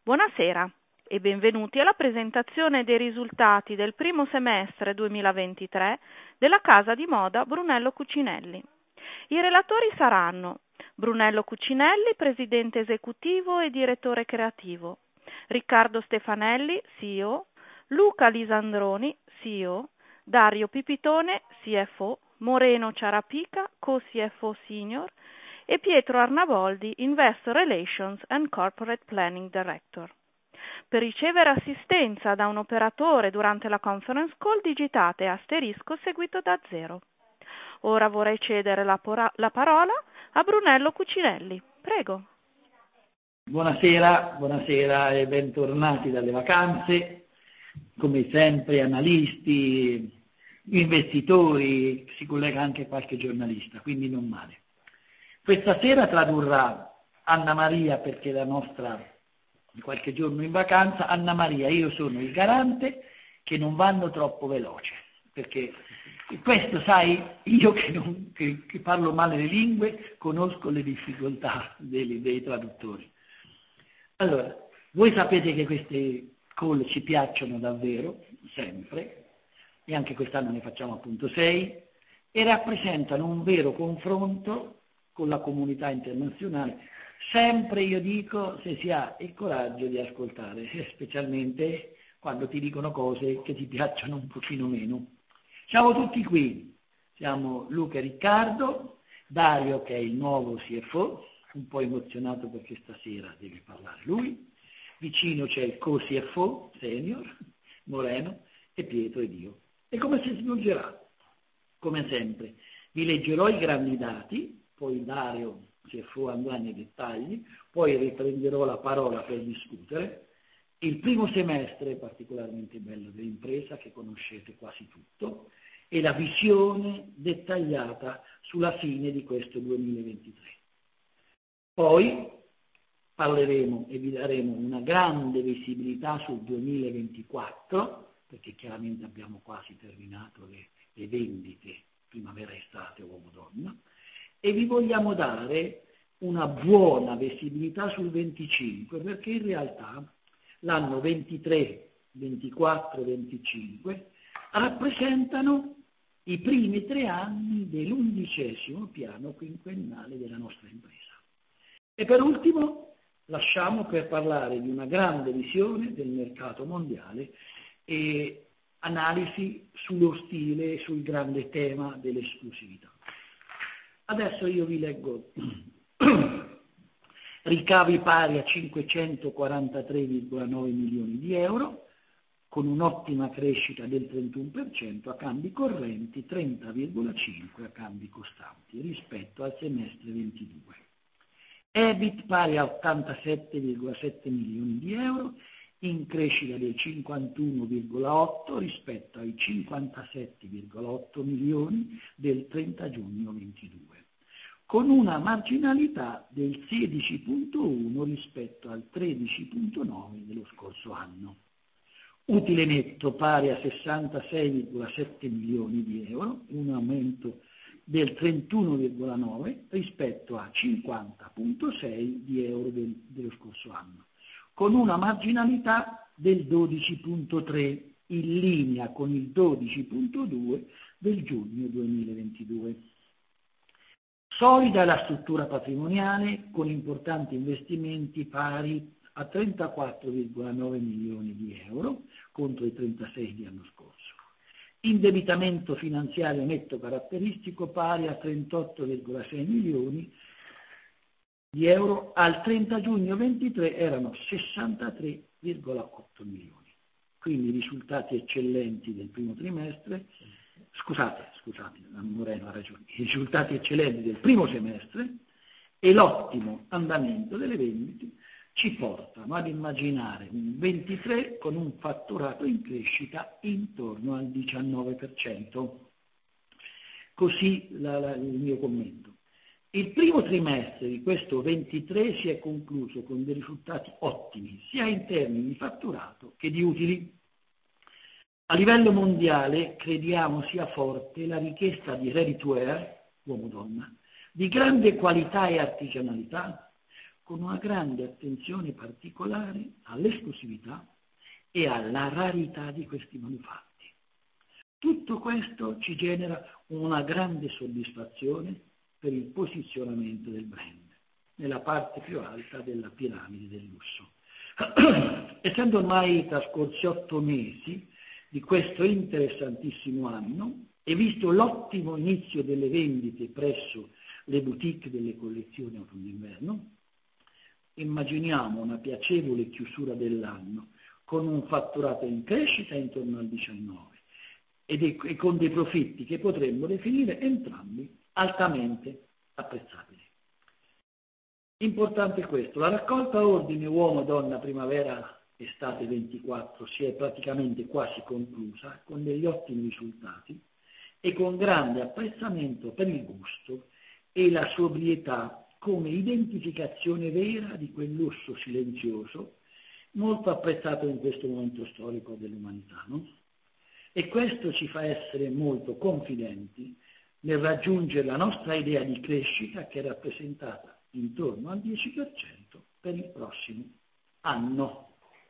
Buonasera e benvenuti alla presentazione dei risultati del primo semestre 2023 della casa di moda Brunello Cucinelli. I relatori saranno Brunello Cucinelli, presidente esecutivo e direttore creativo, Riccardo Stefanelli, CEO, Luca Lisandroni, CEO, Dario Pipitone, CFO, Moreno Ciarapica, co-CFO senior e Pietro Arnaboldi, Investor Relations and Corporate Planning Director. Per ricevere assistenza da un operatore durante la conference call digitate * seguito da 0. Ora vorrei cedere la parola a Brunello Cucinelli. Prego. Buonasera e bentornati dalle vacanze. Come sempre analisti, investitori, si collega anche qualche giornalista, quindi non male. Questa sera tradurrà Anna Maria, perché la nostra di qualche giorno in vacanza. Anna Maria, io sono il garante che non vanno troppo veloce, perché questo, sai, io che parlo male le lingue, conosco le difficoltà dei traduttori. Allora, voi sapete che queste call ci piacciono davvero, sempre, e anche quest'anno ne facciamo appunto 6, e rappresentano un vero confronto con la comunità internazionale, sempre io dico se si ha il coraggio di ascoltare, specialmente quando ti dicono cose che ti piacciono un pochino meno. Siamo tutti qui, siamo Luca e Riccardo, Dario che è il nuovo CFO, un po' emozionato perché stasera deve parlare lui, vicino c'è il co-CFO senior, Moreno, e Pietro ed io. E come si svolgerà? Come sempre, vi leggerò i grandi dati, poi Dario CFO andrà nei dettagli, poi riprenderò la parola per discutere. Il primo semestre è particolarmente bello dell'impresa, che conoscete quasi tutto, e la visione dettagliata sulla fine di questo 2023. Poi parleremo e vi daremo una grande visibilità sul 2024, perché chiaramente abbiamo quasi terminato le vendite primavera-estate uomo-donna, e vi vogliamo dare una buona visibilità sul 25, perché in realtà l'anno 23, 24, 25 rappresentano i primi 3 anni dell'11° piano quinquennale della nostra impresa. E per ultimo lasciamo per parlare di una grande visione del mercato mondiale e analisi sullo stile e sul grande tema dell'esclusività. Adesso io vi leggo ricavi pari a 543,9 milioni di euro, con un'ottima crescita del 31% a cambi correnti, 30,5% a cambi costanti rispetto al semestre 22. EBIT pari a 87,7 milioni di euro, in crescita del 51,8% rispetto ai 57,8 milioni del 30 giugno 22, con una marginalità del 16,1% rispetto al 13,9% dello scorso anno. Utile netto pari a 66,7 milioni di euro, un aumento del 31,9% rispetto a 50,6 di euro dello scorso anno, con una marginalità del 12,3%, in linea con il 12,2% del giugno 2022. Solida la struttura patrimoniale, con importanti investimenti pari a 34,9 milioni di euro contro i 36 di anno scorso. Indebitamento finanziario netto caratteristico pari a 38,6 milioni di euro, al 30 giugno 23 erano 63,8 milioni. Quindi risultati eccellenti del primo trimestre, scusate, Moreno ha ragione, i risultati eccellenti del primo semestre e l'ottimo andamento delle vendite ci portano ad immaginare un 23 con un fatturato in crescita intorno al 19%. Così il mio commento. Il primo trimestre di questo 23 si è concluso con dei risultati ottimi, sia in termini di fatturato che di utili. A livello mondiale crediamo sia forte la richiesta di ready to wear, uomo-donna, di grande qualità e artigianalità, con una grande attenzione particolare all'esclusività e alla rarità di questi manufatti. Tutto questo ci genera una grande soddisfazione per il posizionamento del brand nella parte più alta della piramide del lusso. Essendo ormai trascorsi 8 mesi di questo interessantissimo anno e visto l'ottimo inizio delle vendite presso le boutique delle collezioni autunno-inverno, immaginiamo una piacevole chiusura dell'anno con un fatturato in crescita intorno al 19 e con dei profitti che potremmo definire entrambi altamente apprezzabili. Importante questo, la raccolta ordine uomo-donna primavera-estate 24 si è praticamente quasi conclusa con degli ottimi risultati e con grande apprezzamento per il gusto e la sobrietà come identificazione vera di quel lusso silenzioso molto apprezzato in questo momento storico dell'umanità, no? E questo ci fa essere molto confidenti nel raggiungere la nostra idea di crescita che è rappresentata intorno al 10% per il prossimo anno.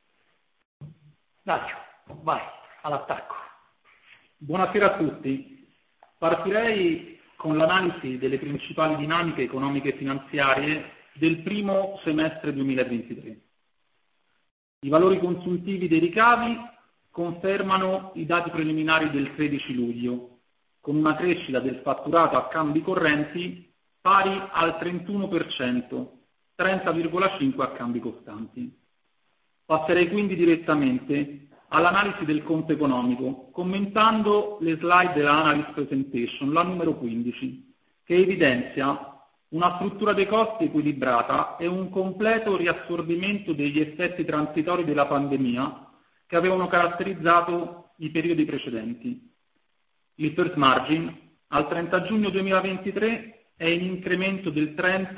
Dario, vai, all'attacco. Buonasera a tutti. Partirei con l'analisi delle principali dinamiche economiche e finanziarie del primo semestre 2023. I valori consuntivi dei ricavi confermano i dati preliminari del 13 luglio, con una crescita del fatturato a cambi correnti pari al 31%, 30,5% a cambi costanti. Passerei quindi direttamente all'analisi del conto economico, commentando le slide della Analyst Presentation, la numero 15, che evidenzia una struttura dei costi equilibrata e un completo riassorbimento degli effetti transitori della pandemia che avevano caratterizzato i periodi precedenti. Il first margin al 30 giugno 2023 è in incremento del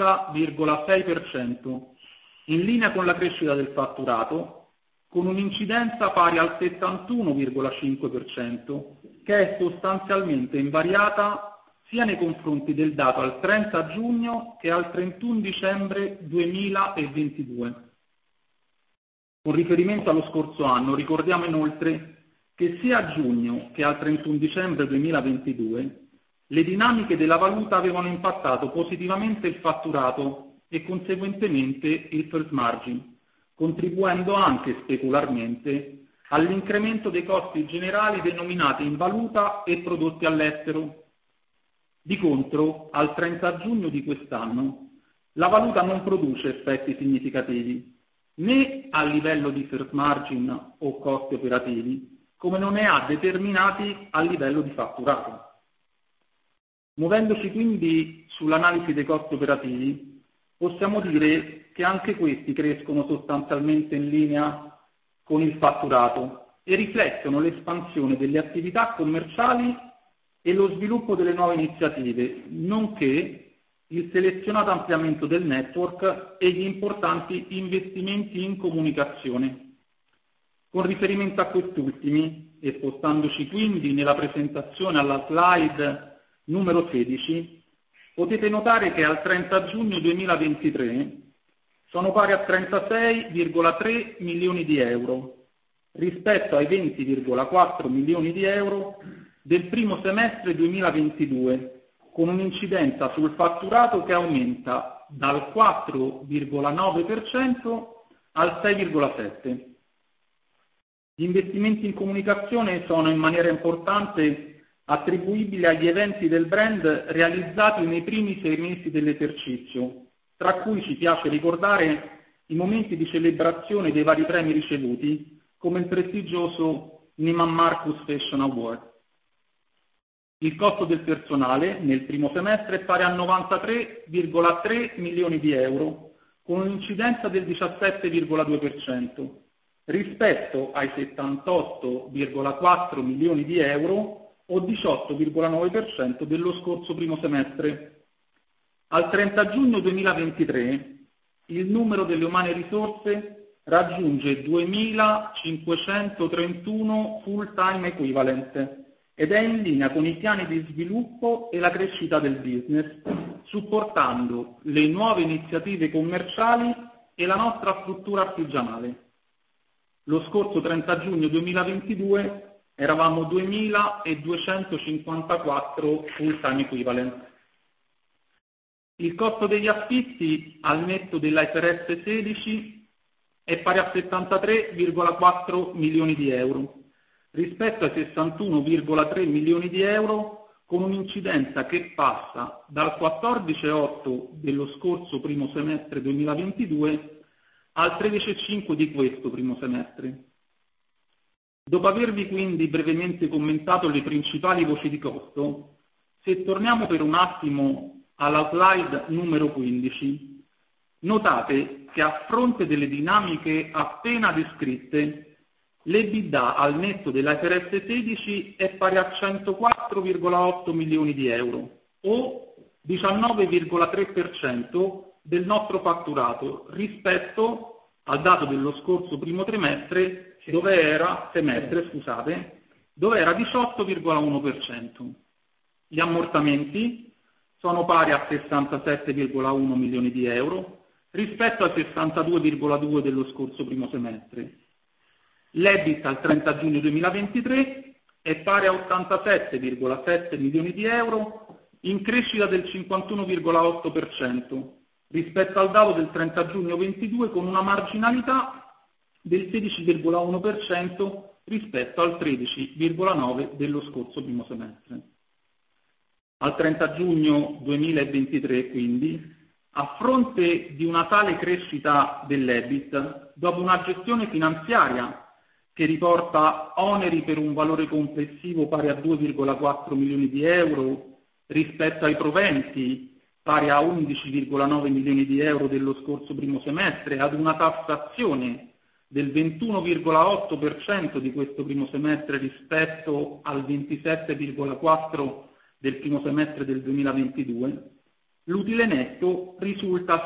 30,6%, in linea con la crescita del fatturato, con un'incidenza pari al 71,5%, che è sostanzialmente invariata sia nei confronti del dato al 30 giugno che al 31 dicembre 2022. Con riferimento allo scorso anno, ricordiamo inoltre che sia a giugno che al 31 dicembre 2022 le dinamiche della valuta avevano impattato positivamente il fatturato e conseguentemente il first margin, contribuendo anche specularmente all'incremento dei costi generali denominati in valuta e prodotti all'estero. Di contro, al 30 giugno di quest'anno, la valuta non produce effetti significativi, né a livello di first margin o costi operativi, come non ne ha determinati a livello di fatturato. Muovendoci quindi sull'analisi dei costi operativi, possiamo dire che anche questi crescono sostanzialmente in linea con il fatturato e riflettono l'espansione delle attività commerciali e lo sviluppo delle nuove iniziative, nonché il selezionato ampliamento del network e gli importanti investimenti in comunicazione. Con riferimento a quest'ultimi, e spostandoci quindi nella presentazione alla slide numero 16, potete notare che al 30 giugno 2023 sono pari a 36,3 milioni di euro rispetto ai 20,4 milioni di euro del primo semestre 2022, con un'incidenza sul fatturato che aumenta dal 4,9% al 6,7%. Gli investimenti in comunicazione sono in maniera importante attribuibili agli eventi del brand realizzati nei primi 6 mesi dell'esercizio, tra cui ci piace ricordare i momenti di celebrazione dei vari premi ricevuti, come il prestigioso Neiman Marcus Fashion Award. Il costo del personale nel primo semestre è pari a 93,3 milioni di euro, con un'incidenza del 17,2%, rispetto ai 78,4 milioni di euro o 18,9% dello scorso primo semestre. Al 30 giugno 2023 il numero delle umane risorse raggiunge 2.531 full-time equivalent ed è in linea con i piani di sviluppo e la crescita del business, supportando le nuove iniziative commerciali e la nostra struttura artigianale. Lo scorso 30 giugno 2022 eravamo 2.254 full-time equivalent. Il costo degli affitti al netto dell'IFRS 16 è pari a 73,4 milioni di euro, rispetto ai 61,3 milioni di euro, con un'incidenza che passa dal 14,8 dello scorso primo semestre 2022 al 13,5 di questo primo semestre. Dopo avervi quindi brevemente commentato le principali voci di costo, se torniamo per un attimo alla slide numero 15, notate che a fronte delle dinamiche appena descritte, l'EBITDA al netto dell'IFRS 16 è pari a 104,8 milioni di euro, o 19,3% del nostro fatturato rispetto al dato dello scorso primo trimestre, dove era 18,1%. Gli ammortamenti sono pari a 67,1 milioni di euro rispetto a 62,2 dello scorso primo semestre. L'EBIT al 30 giugno 2023 è pari a 87,7 milioni di euro, in crescita del 51,8% rispetto al dato del 30 giugno 2022, con una marginalità del 16,1% rispetto al 13,9% dello scorso primo semestre. Al 30 giugno 2023, quindi, a fronte di una tale crescita dell'EBIT, dopo una gestione finanziaria che riporta oneri per un valore complessivo pari a 2,4 milioni di euro rispetto ai proventi pari a 11,9 milioni di euro dello scorso primo semestre, ad una tassazione del 21,8% di questo primo semestre rispetto al 27,4% del primo semestre del 2022, l'utile netto risulta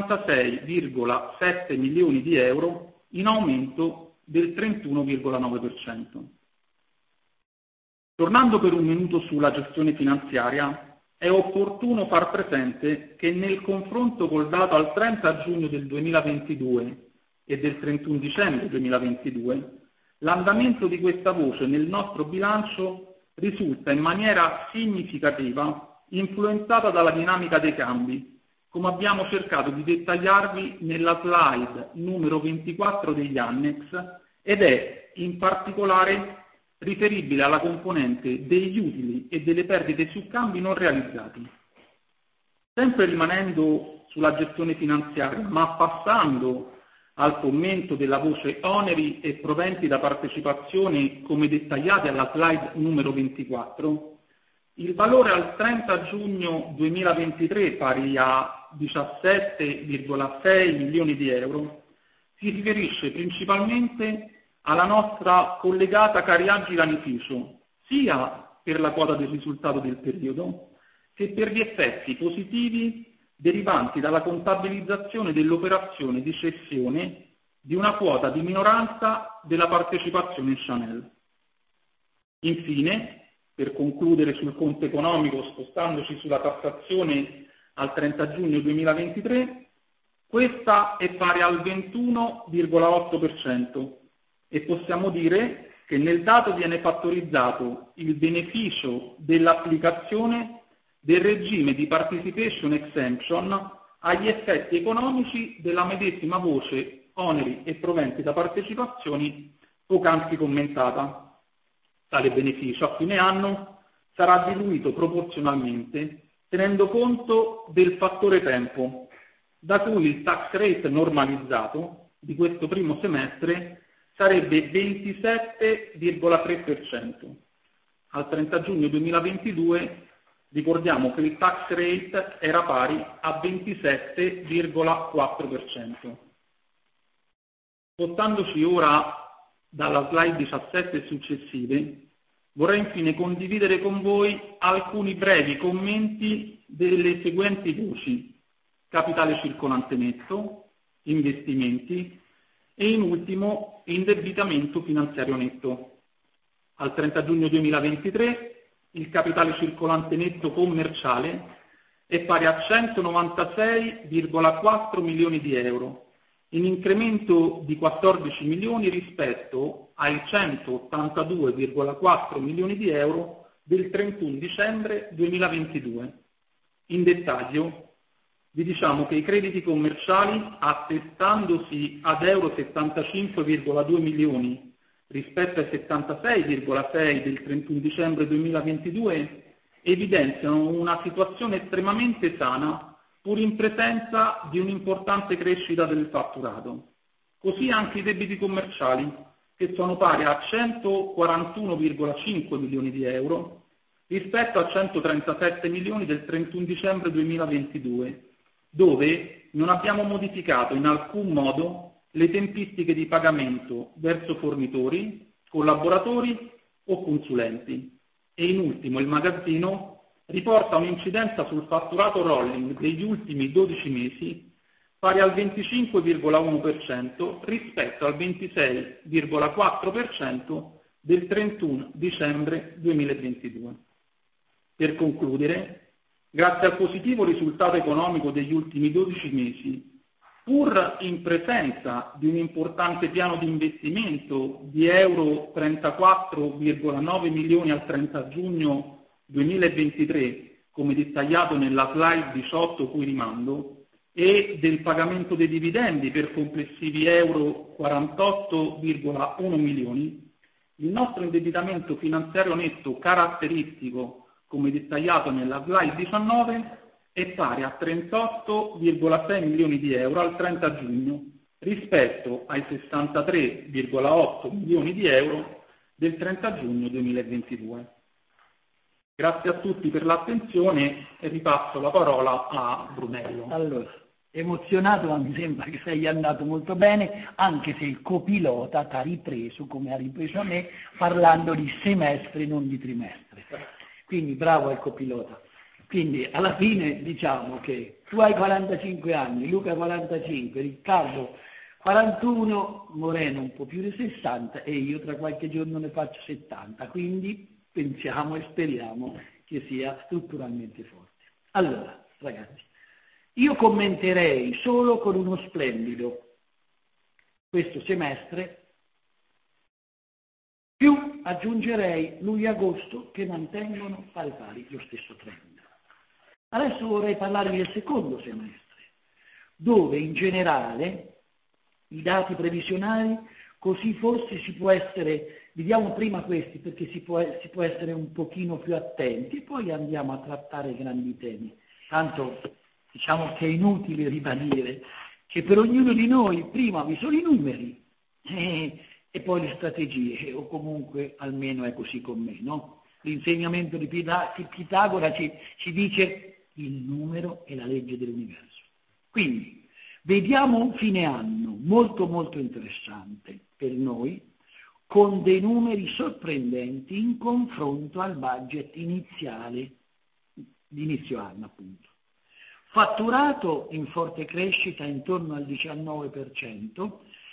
66,7 milioni di euro, in aumento del 31,9%. Tornando per un minuto sulla gestione finanziaria, è opportuno far presente che nel confronto col dato al 30 giugno del 2022 e del 31 dicembre 2022, l'andamento di questa voce nel nostro bilancio risulta in maniera significativa influenzata dalla dinamica dei cambi, come abbiamo cercato di dettagliarvi nella slide numero 24 degli annex, ed è in particolare riferibile alla componente degli utili e delle perdite su cambi non realizzati. Sempre rimanendo sulla gestione finanziaria, ma passando al commento della voce oneri e proventi da partecipazione come dettagliati alla slide numero 24, il valore al 30 giugno 2023 pari a 17,6 milioni di euro si riferisce principalmente alla nostra collegata Cariaggi Lanificio, sia per la quota del risultato del periodo che per gli effetti positivi derivanti dalla contabilizzazione dell'operazione di cessione di una quota di minoranza della partecipazione in Chanel. Infine, per concludere sul conto economico, spostandoci sulla tassazione al 30 giugno 2023, questa è pari al 21,8% e possiamo dire che nel dato viene fattorizzato il beneficio dell'applicazione del regime di participation exemption agli effetti economici della medesima voce oneri e proventi da partecipazioni poc'anzi commentata. Tale beneficio a fine anno sarà diluito proporzionalmente tenendo conto del fattore tempo, da cui il tax rate normalizzato di questo primo semestre sarebbe 27,3%. Al 30 giugno 2022 ricordiamo che il tax rate era pari a 27,4%. Spostandoci ora dalla slide 17 successive, vorrei infine condividere con voi alcuni brevi commenti delle seguenti voci: capitale circolante netto, investimenti e in ultimo indebitamento finanziario netto. Al 30 giugno 2023 il capitale circolante netto commerciale è pari a 196,4 milioni di euro, in incremento di 14 milioni rispetto ai 182,4 milioni di euro del 31 dicembre 2022. In dettaglio, vi diciamo che i crediti commerciali, attestandosi ad euro 75,2 milioni rispetto ai 76,6 del 31 dicembre 2022, evidenziano una situazione estremamente sana, pur in presenza di un'importante crescita del fatturato. Così anche i debiti commerciali, che sono pari a 141,5 milioni di euro rispetto a 137 milioni del 31 dicembre 2022, dove non abbiamo modificato in alcun modo le tempistiche di pagamento verso fornitori, collaboratori o consulenti. E in ultimo il magazzino riporta un'incidenza sul fatturato rolling degli ultimi 12 mesi pari al 25,1% rispetto al 26,4% del 31 dicembre 2022. Per concludere, grazie al positivo risultato economico degli ultimi 12 mesi, pur in presenza di un importante piano di investimento di euro 34,9 milioni al 30 giugno 2023, come dettagliato nella slide 18 cui rimando, e del pagamento dei dividendi per complessivi euro 48,1 milioni, il nostro indebitamento finanziario netto caratteristico, come dettagliato nella slide 19, è pari a 38,6 milioni di euro al 30 giugno rispetto ai 63,8 milioni di euro del 30 giugno 2022. Grazie a tutti per l'attenzione e ripasso la parola a Brunello. Allora, emozionato, ma mi sembra che sei andato molto bene, anche se il copilota ti ha ripreso, come ha ripreso a me, parlando di semestre, non di trimestre. Quindi bravo al copilota. Quindi alla fine diciamo che tu hai 45 anni, Luca 45, Riccardo 41, Moreno un po' più di 60 e io tra qualche giorno ne faccio 70, quindi pensiamo e speriamo che sia strutturalmente forte. Allora, ragazzi, io commenterei solo con uno splendido questo semestre, più aggiungerei luglio-agosto che mantengono pari lo stesso trend. Adesso vorrei parlarvi del secondo semestre, dove in generale i dati previsionali, così forse si può essere, vediamo prima questi perché si può essere un pochino più attenti e poi andiamo a trattare grandi temi. Tanto diciamo che è inutile ribadire che per ognuno di noi prima vi sono i numeri e poi le strategie, o comunque almeno è così con me, no? L'insegnamento di Pitagora ci dice il numero è la legge dell'universo. Quindi vediamo un fine anno molto molto interessante per noi, con dei numeri sorprendenti in confronto al budget iniziale di inizio anno, appunto. Fatturato in forte crescita intorno al 19%,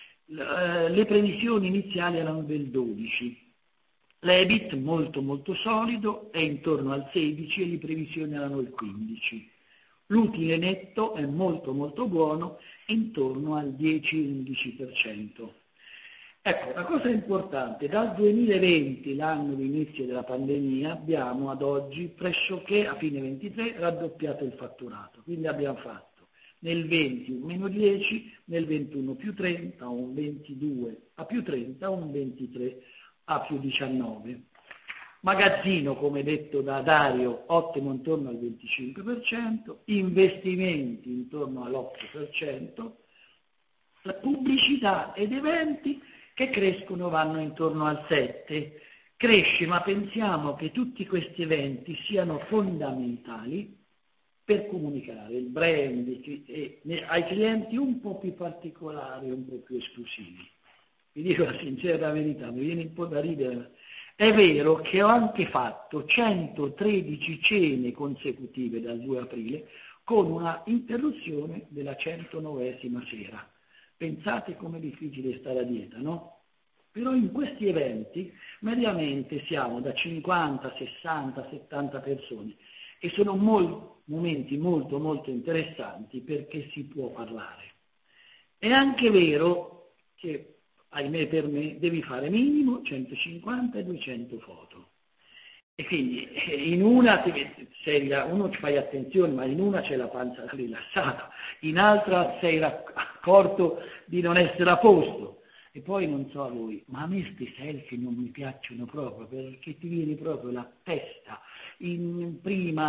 le previsioni iniziali erano del 12%. L'EBIT molto molto solido è intorno al 16% e le previsioni erano il 15%. L'utile netto è molto molto buono, intorno al 10-11%. Ecco, una cosa importante, dal 2020, l'anno di inizio della pandemia, abbiamo ad oggi pressoché a fine 23 raddoppiato il fatturato, quindi abbiamo fatto nel 20 un meno 10, nel 21 più 30, un 22 a più 30, un 23 a più 19. Magazzino, come detto da Dario, ottimo intorno al 25%, investimenti intorno all'8%, la pubblicità ed eventi che crescono vanno intorno al 7%. Cresce, ma pensiamo che tutti questi eventi siano fondamentali per comunicare il brand ai clienti un po' più particolari, un po' più esclusivi. Vi dico la sincera verità, mi viene un po' da ridere. È vero che ho anche fatto 113 cene consecutive dal 2 aprile con una interruzione della 109esima sera. Pensate com'è difficile stare a dieta, no? Però in questi eventi mediamente siamo da 50, 60, 70 persone e sono momenti molto molto interessanti perché si può parlare. È anche vero che, ahimè per me, devi fare minimo 150 e 200 foto. E quindi in una uno ci fai attenzione, ma in una c'è la panza rilassata, in altra sei accorto di non essere a posto. E poi non so a voi, ma a me questi selfie non mi piacciono proprio, perché ti viene proprio la testa in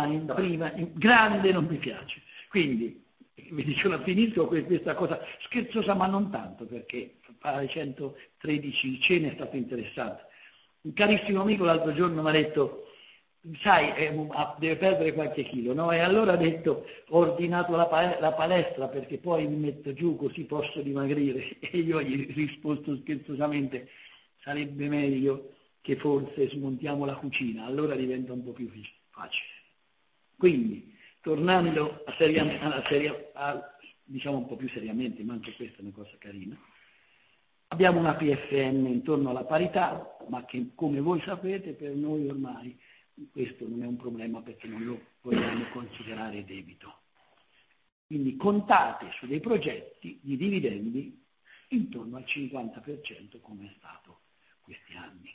grande, non mi piace. Quindi, vi dico, finisco questa cosa scherzosa, ma non tanto, perché fare 113 cene è stato interessante. Un carissimo amico l'altro giorno mi ha detto, sai, deve perdere qualche chilo, no? E allora ha detto, ho ordinato la palestra perché poi mi metto giù così posso dimagrire. E io gli ho risposto scherzosamente, sarebbe meglio che forse smontiamo la cucina, allora diventa un po' più facile. Quindi, tornando diciamo un po' più seriamente, ma anche questa è una cosa carina, abbiamo una PFN intorno alla parità, ma che, come voi sapete, per noi ormai questo non è un problema perché non lo vogliamo considerare debito. Quindi contate su dei progetti di dividendi intorno al 50% come è stato questi anni.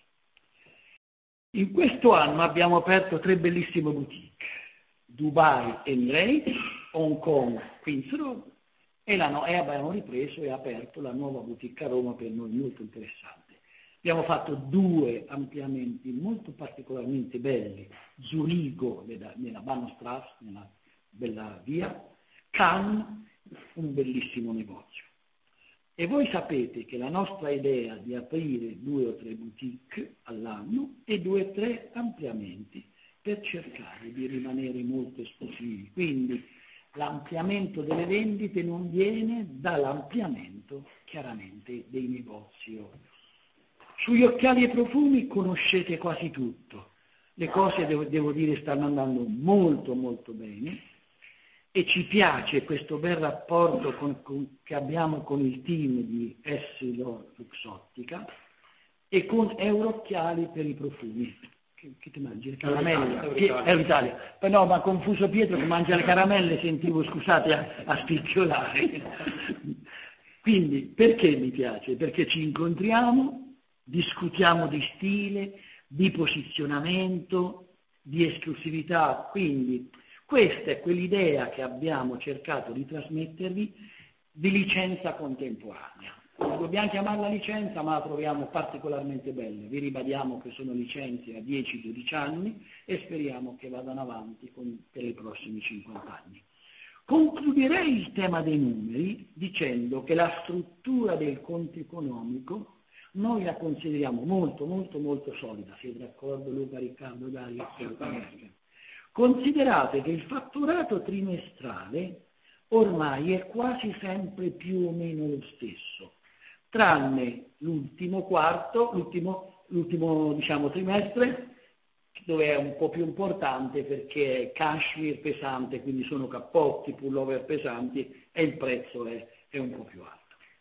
In questo anno abbiamo aperto 3 bellissime boutique, Dubai Emirates, Hong Kong Queens Road, e abbiamo ripreso e aperto la nuova boutique a Roma, per noi molto interessante. Abbiamo fatto 2 ampliamenti molto particolarmente belli, Zurigo nella Bahnhofstrasse, nella bella via, Cannes, un bellissimo negozio. E voi sapete che la nostra idea è di aprire 2 o 3 boutique all'anno e 2 o 3 ampliamenti per cercare di rimanere molto esclusivi. Quindi l'ampliamento delle vendite non viene dall'ampliamento chiaramente dei negozi. Sugli occhiali e profumi conoscete quasi tutto. Le cose, devo dire, stanno andando molto molto bene e ci piace questo bel rapporto che abbiamo con il team di Luxottica e con Eurocchiali per i profumi. Che ti mangi? Le caramelle? Euroitalia. No, ma confuso Pietro che mangia le caramelle, sentivo, scusate, a spicchiolare. Quindi, perché mi piace? Perché ci incontriamo, discutiamo di stile, di posizionamento, di esclusività. Quindi, questa è quell'idea che abbiamo cercato di trasmettervi di licenza contemporanea. Dobbiamo chiamarla licenza, ma la troviamo particolarmente bella. Vi ribadiamo che sono licenze a 10-12 anni e speriamo che vadano avanti per i prossimi 50 anni. Concluderei il tema dei numeri dicendo che la struttura del conto economico noi la consideriamo molto, molto, molto solida. Siete d'accordo, Luca, Riccardo, Dario? Considerate che il fatturato trimestrale ormai è quasi sempre più o meno lo stesso, tranne l'ultimo trimestre, dove è un po' più importante perché è cashmere pesante, quindi sono cappotti, pullover pesanti e il prezzo è un po' più alto.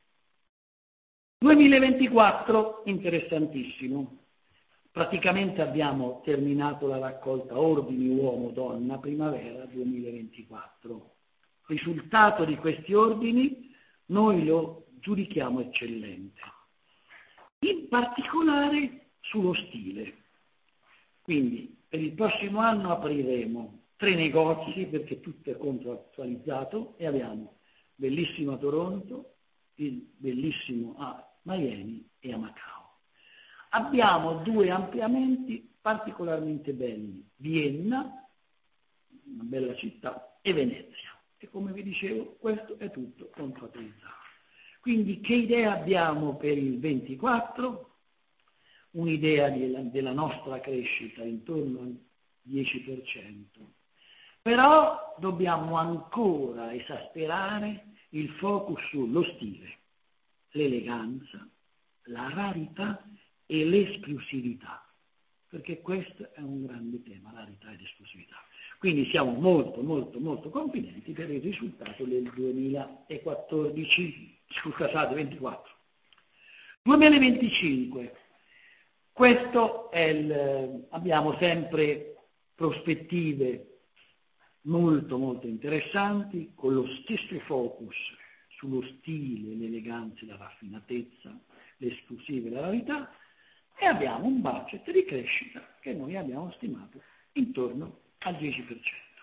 2024, interessantissimo. Praticamente abbiamo terminato la raccolta ordini uomo-donna primavera 2024. Risultato di questi ordini noi lo giudichiamo eccellente, in particolare sullo stile. Quindi per il prossimo anno apriremo 3 negozi perché tutto è contrattualizzato e abbiamo bellissimo a Toronto, il bellissimo a Miami e a Macao. Abbiamo 2 ampliamenti particolarmente belli, Vienna, una bella città, e Venezia. E come vi dicevo, questo è tutto contrattualizzato. Quindi che idea abbiamo per il 24? Un'idea della nostra crescita intorno al 10%. Però dobbiamo ancora esasperare il focus sullo stile, l'eleganza, la rarità e l'esclusività, perché questo è un grande tema, rarità ed esclusività. Quindi siamo molto, molto, molto confidenti per il risultato del 24. 2025, questo è abbiamo sempre prospettive molto molto interessanti, con lo stesso focus sullo stile, l'eleganza, la raffinatezza, l'esclusiva e la rarità, e abbiamo un budget di crescita che noi abbiamo stimato intorno al 10%.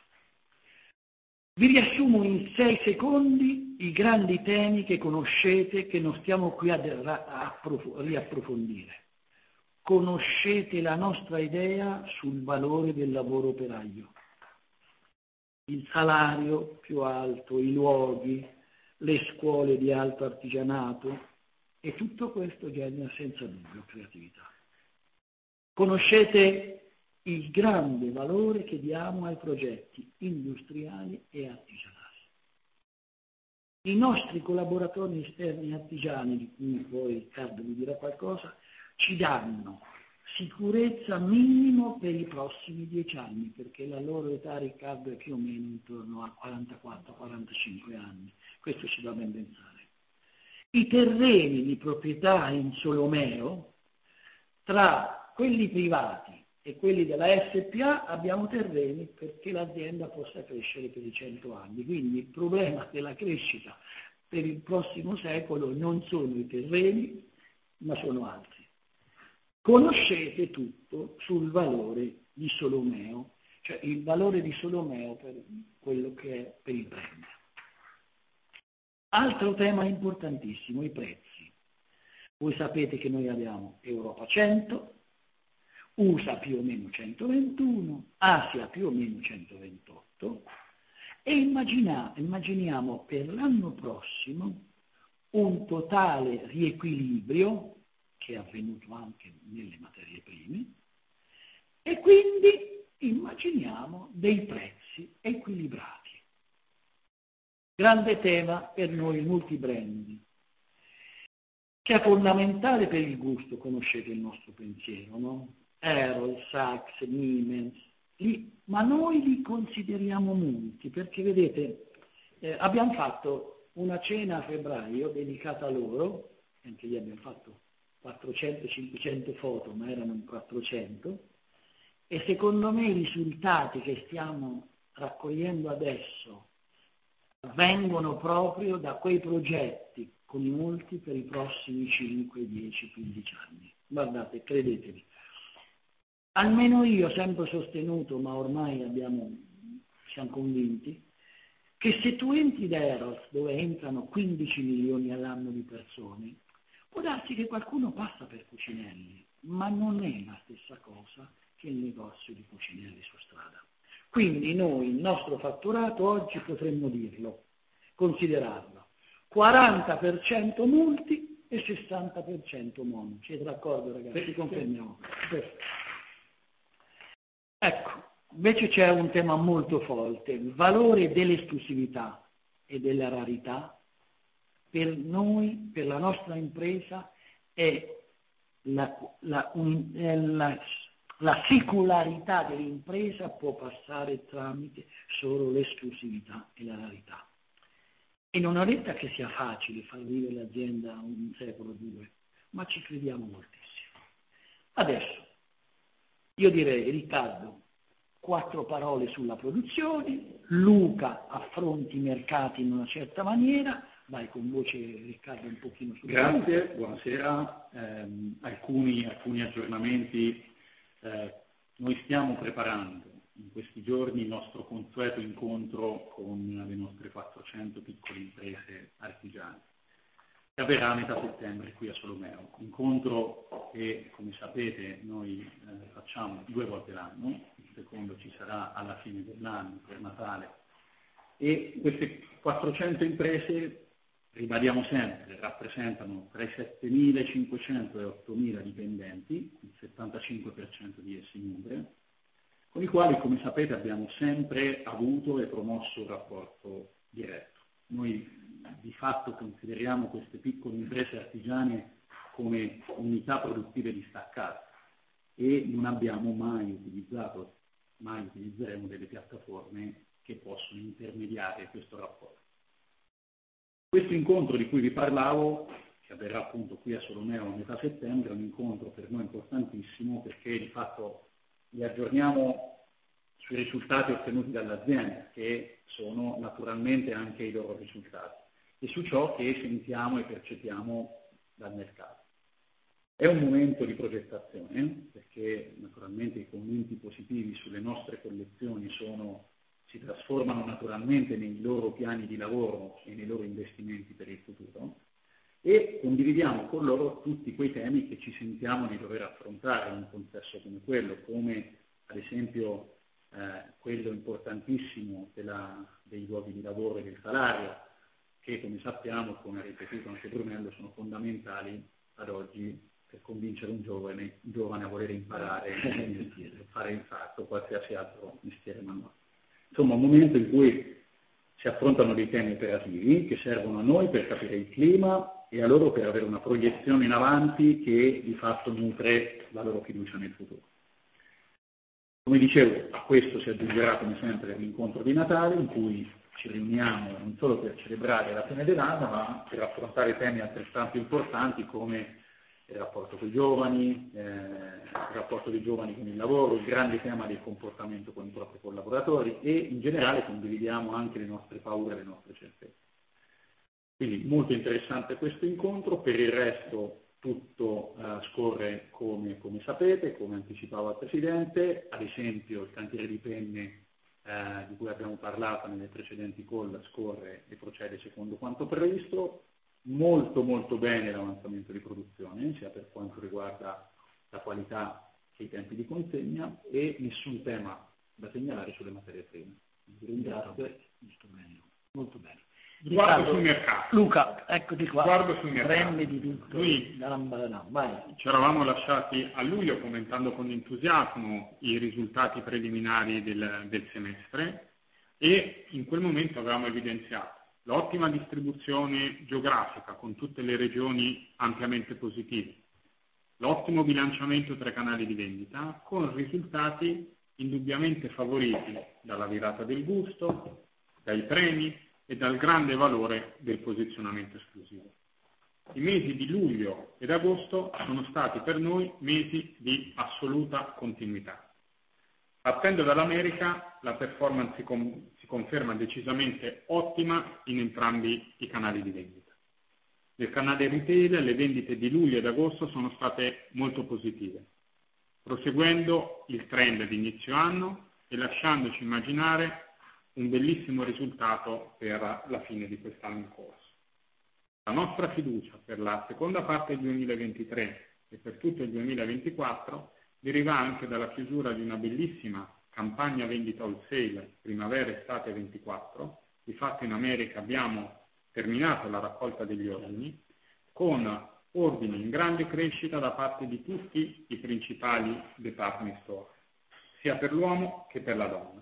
Vi riassumo in 6 secondi i grandi temi che conoscete, che non stiamo qui a riapprofondire. Conoscete la nostra idea sul valore del lavoro operaio, il salario più alto, i luoghi, le scuole di alto artigianato, e tutto questo genera senza dubbio creatività. Conoscete il grande valore che diamo ai progetti industriali e artigianali. I nostri collaboratori esterni artigiani, di cui poi Riccardo vi dirà qualcosa, ci danno sicurezza minimo per i prossimi 10 anni, perché la loro età, Riccardo, è più o meno intorno a 44-45 anni. Questo ci fa ben pensare. I terreni di proprietà in Solomeo, tra quelli privati e quelli della SPA, abbiamo terreni perché l'azienda possa crescere per i 100 anni. Quindi il problema della crescita per il prossimo secolo non sono i terreni, ma sono altri. Conoscete tutto sul valore di Solomeo, cioè il valore di Solomeo per quello che è per il brand. Altro tema importantissimo, i prezzi. Voi sapete che noi abbiamo Europa 100, USA più o meno 121, Asia più o meno 128, e immaginiamo per l'anno prossimo un totale riequilibrio, che è avvenuto anche nelle materie prime, e quindi immaginiamo dei prezzi equilibrati. Grande tema per noi il multibrand, che è fondamentale per il gusto, conoscete il nostro pensiero, no? Errol, Saks, Niemens, ma noi li consideriamo multi, perché vedete, abbiamo fatto una cena a febbraio dedicata a loro, anche lì abbiamo fatto 400-500 foto, ma erano 400, e secondo me i risultati che stiamo raccogliendo adesso vengono proprio da quei progetti con i multi per i prossimi 5, 10, 15 anni. Guardate, credetemi. Almeno io ho sempre sostenuto, ma ormai siamo convinti, che se tu entri da Eros, dove entrano 15 milioni all'anno di persone, può darsi che qualcuno passa per Cucinelli, ma non è la stessa cosa che il negozio di Cucinelli su strada. Quindi noi, il nostro fatturato oggi potremmo dirlo, considerarlo, 40% multi e 60% mono. Siete d'accordo, ragazzi? Confermiamo. Ecco, invece c'è un tema molto forte, il valore dell'esclusività e della rarità. Per noi, per la nostra impresa, è la singolarità dell'impresa può passare tramite solo l'esclusività e la rarità. E non ho detto che sia facile far vivere l'azienda un secolo o due, ma ci crediamo moltissimo. Adesso, io direi, Riccardo, 4 parole sulla produzione, Luca affronti i mercati in una certa maniera, vai con voce, Riccardo, un pochino su. Grazie, buonasera. Alcuni aggiornamenti. Noi stiamo preparando in questi giorni il nostro consueto incontro con le nostre 400 piccole imprese artigiane, che avverrà a metà settembre qui a Solomeo. Incontro che, come sapete, noi facciamo 2 volte l'anno, il secondo ci sarà alla fine dell'anno, per Natale, e queste 400 imprese, ribadiamo sempre, rappresentano tra i 7.500 e 8.000 dipendenti, il 75% di essi in Umbria, con i quali, come sapete, abbiamo sempre avuto e promosso un rapporto diretto. Noi di fatto consideriamo queste piccole imprese artigiane come unità produttive distaccate e non abbiamo mai utilizzeremo delle piattaforme che possono intermediare questo rapporto. Questo incontro di cui vi parlavo, che avverrà appunto qui a Solomeo a metà settembre, è un incontro per noi importantissimo perché di fatto li aggiorniamo sui risultati ottenuti dall'azienda, che sono naturalmente anche i loro risultati, e su ciò che sentiamo e percepiamo dal mercato. È un momento di progettazione, perché naturalmente i commenti positivi sulle nostre collezioni si trasformano naturalmente nei loro piani di lavoro e nei loro investimenti per il futuro, e condividiamo con loro tutti quei temi che ci sentiamo di dover affrontare in un contesto come quello, come ad esempio quello importantissimo dei luoghi di lavoro e del salario, che come sappiamo, come ha ripetuto anche Brunello, sono fondamentali ad oggi per convincere un giovane a voler imparare a fare il fatto qualsiasi altro mestiere manuale. Insomma, un momento in cui si affrontano dei temi operativi che servono a noi per capire il clima e a loro per avere una proiezione in avanti che di fatto nutre la loro fiducia nel futuro. Come dicevo, a questo si aggiungerà come sempre l'incontro di Natale, in cui ci riuniamo non solo per celebrare la fine dell'anno, ma per affrontare temi altrettanto importanti come il rapporto con i giovani, il rapporto dei giovani con il lavoro, il grande tema del comportamento con i propri collaboratori, e in generale condividiamo anche le nostre paure e le nostre certezze. Quindi molto interessante questo incontro. Per il resto tutto scorre come sapete, come anticipava il Presidente. Ad esempio il cantiere di penne di cui abbiamo parlato nelle precedenti call scorre e procede secondo quanto previsto. Molto molto bene l'avanzamento di produzione, sia per quanto riguarda la qualità che i tempi di consegna, e nessun tema da segnalare sulle materie prime. Vi ringrazio. Molto bene. Guardo sul mercato. Luca, eccoti qua. Guardo sul mercato. Prendi tutto. Vai. Ci eravamo lasciati a luglio commentando con entusiasmo i risultati preliminari del semestre, e in quel momento avevamo evidenziato l'ottima distribuzione geografica con tutte le regioni ampiamente positive, l'ottimo bilanciamento tra i canali di vendita, con risultati indubbiamente favoriti dalla virata del gusto, dai premi e dal grande valore del posizionamento esclusivo. I mesi di luglio ed agosto sono stati per noi mesi di assoluta continuità. Partendo dall'America, la performance si conferma decisamente ottima in entrambi i canali di vendita. Nel canale retail le vendite di luglio ed agosto sono state molto positive, proseguendo il trend di inizio anno e lasciandoci immaginare un bellissimo risultato per la fine di quest'anno in corso. La nostra fiducia per la seconda parte del 2023 e per tutto il 2024 deriva anche dalla chiusura di una bellissima campagna vendita wholesale primavera-estate 24. Difatti in America abbiamo terminato la raccolta degli ordini, con ordini in grande crescita da parte di tutti i principali department store, sia per l'uomo che per la donna.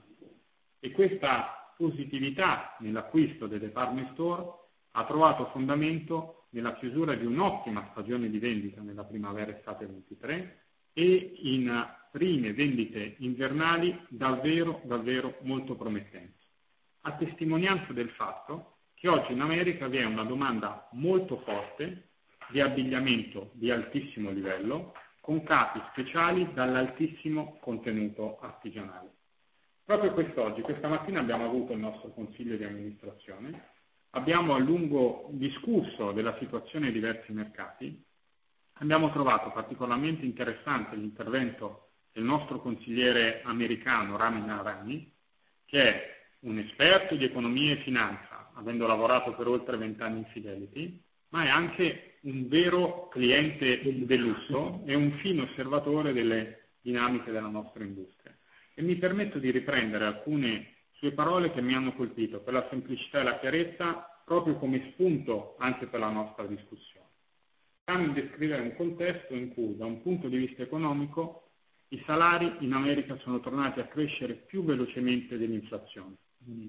E questa positività nell'acquisto dei department store ha trovato fondamento nella chiusura di un'ottima stagione di vendita nella primavera-estate 23 e in prime vendite invernali davvero molto promettenti, a testimonianza del fatto che oggi in America vi è una domanda molto forte di abbigliamento di altissimo livello, con capi speciali dall'altissimo contenuto artigianale. Proprio questa mattina abbiamo avuto il nostro consiglio di amministrazione, abbiamo a lungo discusso della situazione di diversi mercati, abbiamo trovato particolarmente interessante l'intervento del nostro consigliere americano Ramin Arani, che è un esperto di economia e finanza, avendo lavorato per oltre 20 anni in Fidelity, ma è anche un vero cliente del lusso e un fino osservatore delle dinamiche della nostra industria. E mi permetto di riprendere alcune sue parole che mi hanno colpito per la semplicità e la chiarezza, proprio come spunto anche per la nostra discussione. Stiamo a descrivere un contesto in cui, da un punto di vista economico, i salari in America sono tornati a crescere più velocemente dell'inflazione,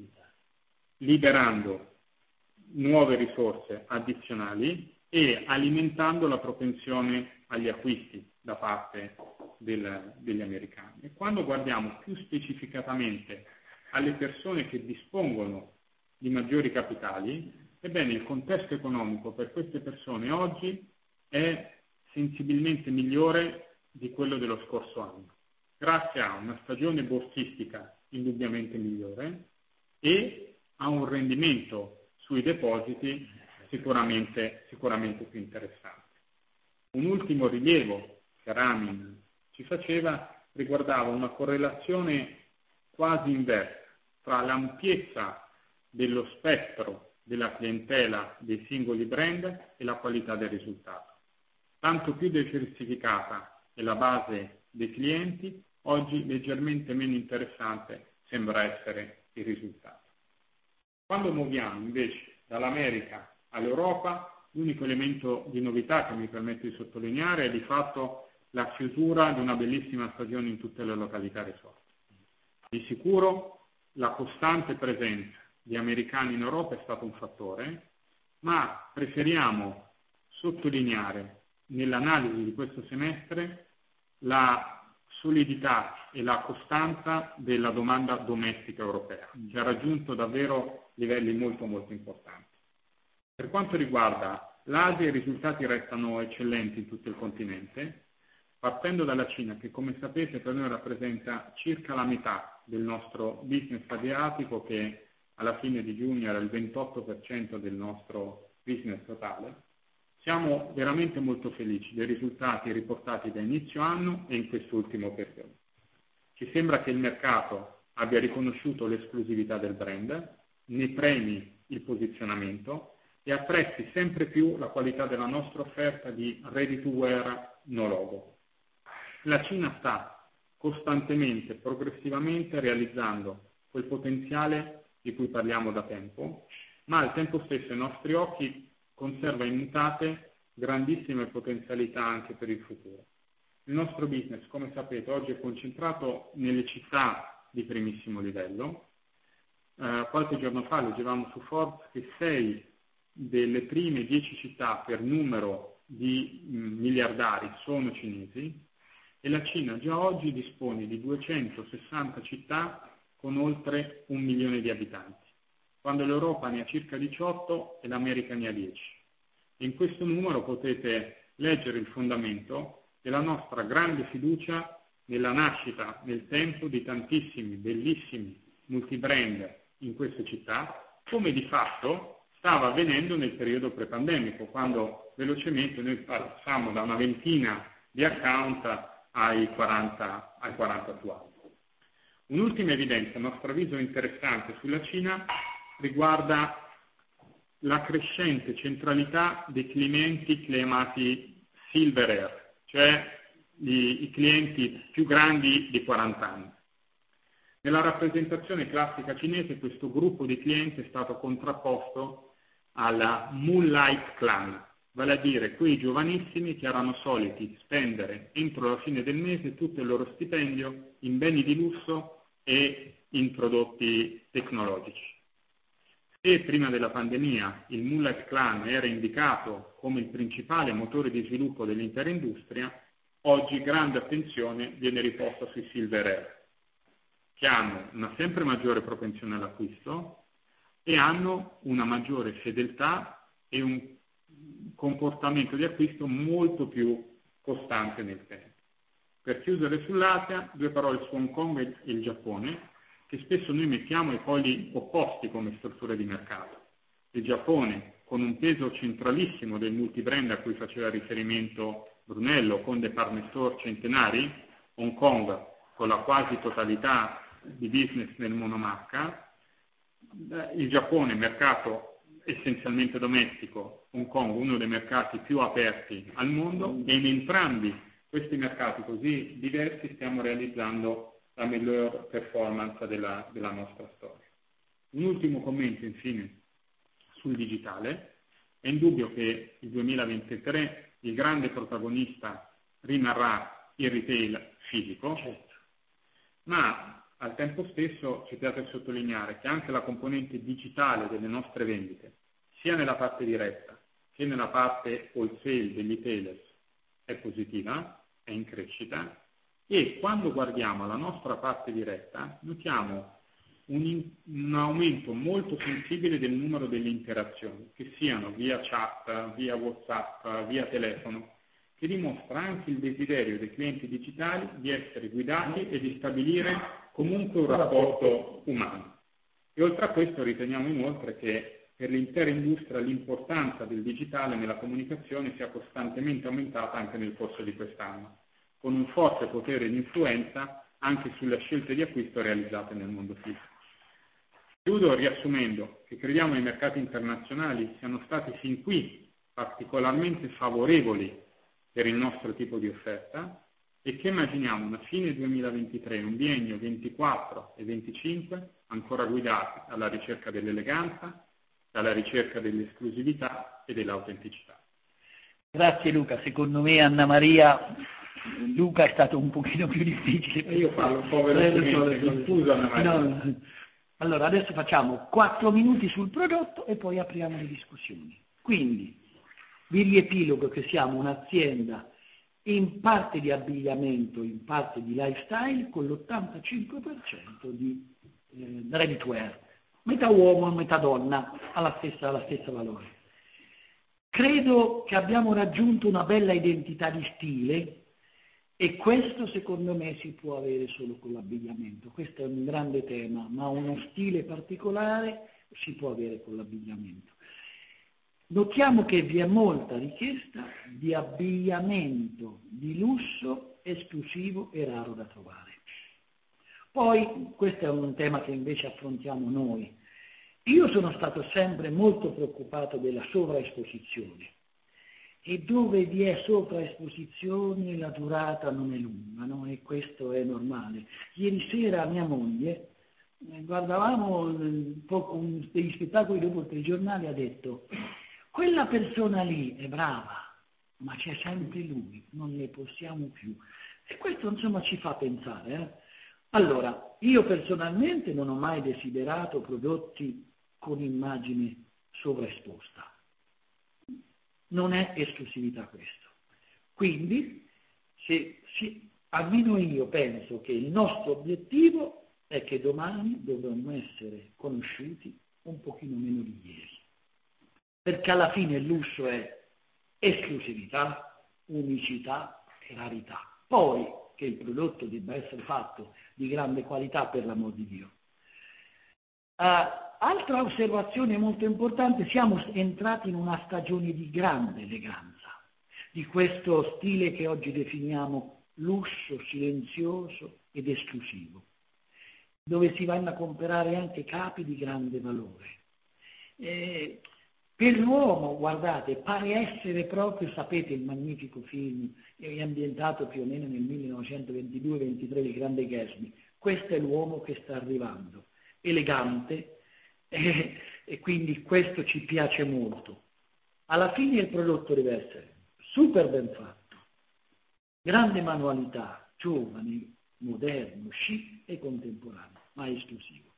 liberando nuove risorse addizionali e alimentando la propensione agli acquisti da parte degli americani. E quando guardiamo più specificatamente alle persone che dispongono di maggiori capitali, ebbene il contesto economico per queste persone oggi è sensibilmente migliore di quello dello scorso anno, grazie a una stagione borsistica indubbiamente migliore e ha un rendimento sui depositi sicuramente più interessante. Un ultimo rilievo che Ramin ci faceva riguardava una correlazione quasi inversa tra l'ampiezza dello spettro della clientela dei singoli brand e la qualità del risultato. Tanto più diversificata è la base dei clienti, oggi leggermente meno interessante sembra essere il risultato. Quando muoviamo invece dall'America all'Europa, l'unico elemento di novità che mi permetto di sottolineare è di fatto la chiusura di una bellissima stagione in tutte le località resort. Di sicuro la costante presenza di americani in Europa è stato un fattore, ma preferiamo sottolineare nell'analisi di questo semestre la solidità e la costanza della domanda domestica europea, che ha raggiunto davvero livelli molto importanti. Per quanto riguarda l'Asia, i risultati restano eccellenti in tutto il continente, partendo dalla Cina, che come sapete per noi rappresenta circa la metà del nostro business asiatico, che alla fine di giugno era il 28% del nostro business totale. Siamo veramente molto felici dei risultati riportati da inizio anno e in quest'ultimo periodo. Ci sembra che il mercato abbia riconosciuto l'esclusività del brand, ne premi il posizionamento e apprezzi sempre più la qualità della nostra offerta di ready to wear no logo. La Cina sta costantemente, progressivamente realizzando quel potenziale di cui parliamo da tempo, ma al tempo stesso i nostri occhi conserva immutate grandissime potenzialità anche per il futuro. Il nostro business, come sapete, oggi è concentrato nelle città di primissimo livello. Qualche giorno fa leggevamo su Forbes che 6 delle prime 10 città per numero di miliardari sono cinesi e la Cina già oggi dispone di 260 città con oltre 1 milione di abitanti, quando l'Europa ne ha circa 18 e l'America ne ha 10. In questo numero potete leggere il fondamento della nostra grande fiducia nella nascita nel tempo di tantissimi bellissimi multibrand in queste città, come di fatto stava avvenendo nel periodo prepandemico, quando velocemente noi passammo da una ventina di account ai 40 attuali. Un'ultima evidenza, a nostro avviso interessante sulla Cina, riguarda la crescente centralità dei clienti chiamati silver, cioè i clienti più grandi di 40 anni. Nella rappresentazione classica cinese questo gruppo di clienti è stato contrapposto alla Moonlight Clan, vale a dire quei giovanissimi che erano soliti spendere entro la fine del mese tutto il loro stipendio in beni di lusso e in prodotti tecnologici. Se prima della pandemia il Moonlight Clan era indicato come il principale motore di sviluppo dell'intera industria, oggi grande attenzione viene riposta sui Silver Air, che hanno una sempre maggiore propensione all'acquisto e hanno una maggiore fedeltà e un comportamento di acquisto molto più costante nel tempo. Per chiudere sull'Asia, 2 parole su Hong Kong e il Giappone, che spesso noi mettiamo ai poli opposti come strutture di mercato. Il Giappone, con un peso centralissimo del multibrand a cui faceva riferimento Brunello, con department store centenari, Hong Kong con la quasi totalità di business nel monomarca, il Giappone, mercato essenzialmente domestico, Hong Kong uno dei mercati più aperti al mondo, e in entrambi questi mercati così diversi stiamo realizzando la miglior performance della nostra storia. Un ultimo commento infine sul digitale. È indubbio che il 2023 il grande protagonista rimarrà il retail fisico, ma al tempo stesso ci piace sottolineare che anche la componente digitale delle nostre vendite, sia nella parte diretta che nella parte wholesale degli retailers, è positiva, è in crescita, e quando guardiamo la nostra parte diretta notiamo un aumento molto sensibile del numero delle interazioni, che siano via chat, via WhatsApp, via telefono, che dimostra anche il desiderio dei clienti digitali di essere guidati e di stabilire comunque un rapporto umano. E oltre a questo riteniamo inoltre che per l'intera industria l'importanza del digitale nella comunicazione sia costantemente aumentata anche nel corso di quest'anno, con un forte potere di influenza anche sulle scelte di acquisto realizzate nel mondo fisico. Chiudo riassumendo che crediamo che i mercati internazionali siano stati fin qui particolarmente favorevoli per il nostro tipo di offerta e che immaginiamo una fine 2023, un biennio 24 e 25 ancora guidati alla ricerca dell'eleganza, dalla ricerca dell'esclusività e dell'autenticità. Grazie Luca, secondo me Anna Maria, Luca è stato un pochino più difficile. Io parlo un po' velocemente, scusa Anna Maria. No. Allora, adesso facciamo 4 minuti sul prodotto e poi apriamo le discussioni. Quindi, vi riepilogo che siamo un'azienda in parte di abbigliamento, in parte di lifestyle, con l'85% di ready to wear. Metà uomo e metà donna, alla stessa valore. Credo che abbiamo raggiunto una bella identità di stile e questo secondo me si può avere solo con l'abbigliamento. Questo è un grande tema, ma uno stile particolare si può avere con l'abbigliamento. Notiamo che vi è molta richiesta di abbigliamento di lusso esclusivo e raro da trovare. Poi, questo è un tema che invece affrontiamo noi. Io sono stato sempre molto preoccupato della sovraesposizione e dove vi è sovraesposizione la durata non è lunga, no? E questo è normale. Ieri sera mia moglie, guardavamo degli spettacoli dopo il telegiornale, ha detto quella persona lì è brava, ma c'è sempre lui, non ne possiamo più. E questo insomma ci fa pensare. Allora, io personalmente non ho mai desiderato prodotti con immagine sovraesposta. Non è esclusività questo. Quindi, almeno io penso che il nostro obiettivo è che domani dovremmo essere conosciuti un pochino meno di ieri. Perché alla fine il lusso è esclusività, unicità e rarità. Poi che il prodotto debba essere fatto di grande qualità, per l'amor di Dio. Altra osservazione molto importante, siamo entrati in una stagione di grande eleganza, di questo stile che oggi definiamo lusso silenzioso ed esclusivo, dove si vanno a comprare anche capi di grande valore. Per l'uomo, guardate, pare essere proprio, sapete, il magnifico film, è ambientato più o meno nel 1922-23, il Grande Gatsby. Questo è l'uomo che sta arrivando, elegante, e quindi questo ci piace molto. Alla fine il prodotto deve essere super ben fatto, grande manualità, giovane, moderno, chic e contemporaneo, ma esclusivo.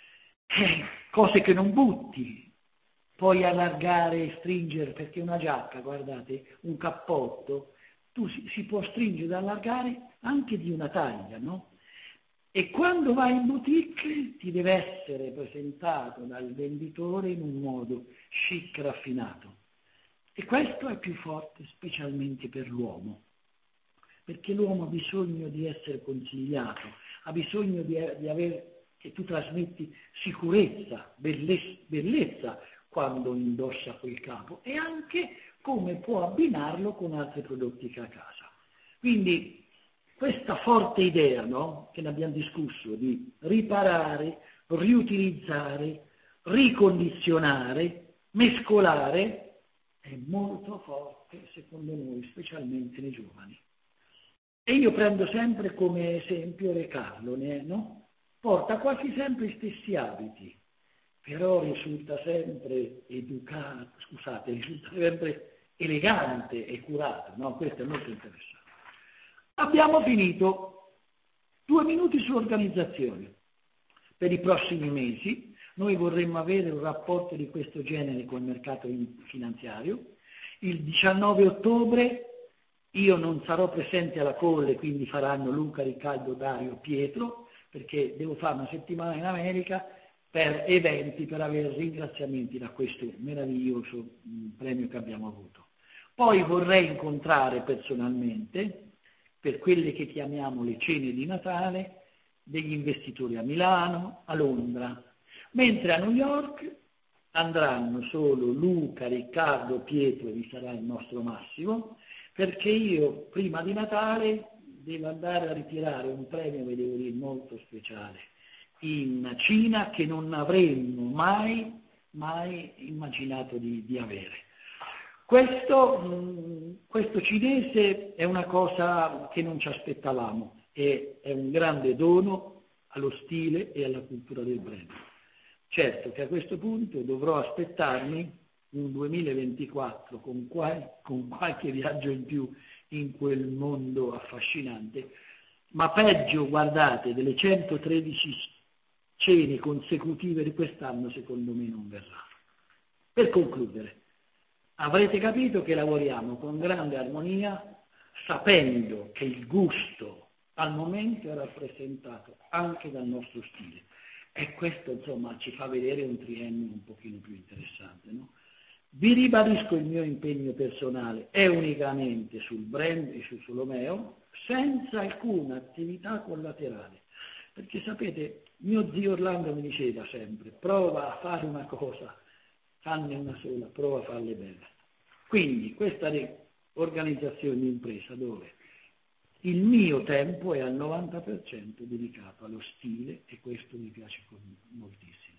Cose che non butti, puoi allargare e stringere, perché una giacca, guardate, un cappotto, si può stringere ed allargare anche di una taglia, no? E quando vai in boutique ti deve essere presentato dal venditore in un modo chic, raffinato. E questo è più forte specialmente per l'uomo, perché l'uomo ha bisogno di essere consigliato, ha bisogno di avere, che tu trasmetti sicurezza, bellezza quando indossa quel capo e anche come può abbinarlo con altri prodotti che ha a casa. Quindi questa forte idea, no, che ne abbiamo discusso, di riparare, riutilizzare, ricondizionare, mescolare, è molto forte secondo noi, specialmente nei giovani. E io prendo sempre come esempio Re Carlo, no? Porta quasi sempre gli stessi abiti, però risulta sempre risulta sempre elegante e curato, no? Questo è molto interessante. Abbiamo finito. 2 minuti sull'organizzazione. Per i prossimi mesi noi vorremmo avere un rapporto di questo genere con il mercato finanziario. Il 19 ottobre io non sarò presente alla call, quindi faranno Luca, Riccardo, Dario, Pietro, perché devo fare una settimana in America per eventi, per avere ringraziamenti da questo meraviglioso premio che abbiamo avuto. Poi vorrei incontrare personalmente, per quelle che chiamiamo le cene di Natale, degli investitori a Milano, a Londra, mentre a New York andranno solo Luca, Riccardo, Pietro, e vi sarà il nostro Massimo, perché io prima di Natale devo andare a ritirare un premio, vi devo dire, molto speciale in Cina, che non avremmo mai immaginato di avere. Questo cinese è una cosa che non ci aspettavamo, e è un grande dono allo stile e alla cultura del brand. Certo che a questo punto dovrò aspettarmi un 2024 con qualche viaggio in più in quel mondo affascinante, ma peggio, guardate, delle 113 cene consecutive di quest'anno secondo me non verrà. Per concludere, avrete capito che lavoriamo con grande armonia, sapendo che il gusto al momento è rappresentato anche dal nostro stile, e questo insomma ci fa vedere un triennio un pochino più interessante, no? Vi ribadisco il mio impegno personale è unicamente sul brand e su Solomeo, senza alcuna attività collaterale, perché sapete, mio zio Orlando mi diceva sempre: prova a fare una cosa, fanne una sola, prova a farle bene. Quindi questa organizzazione di impresa dove il mio tempo è al 90% dedicato allo stile, e questo mi piace moltissimo.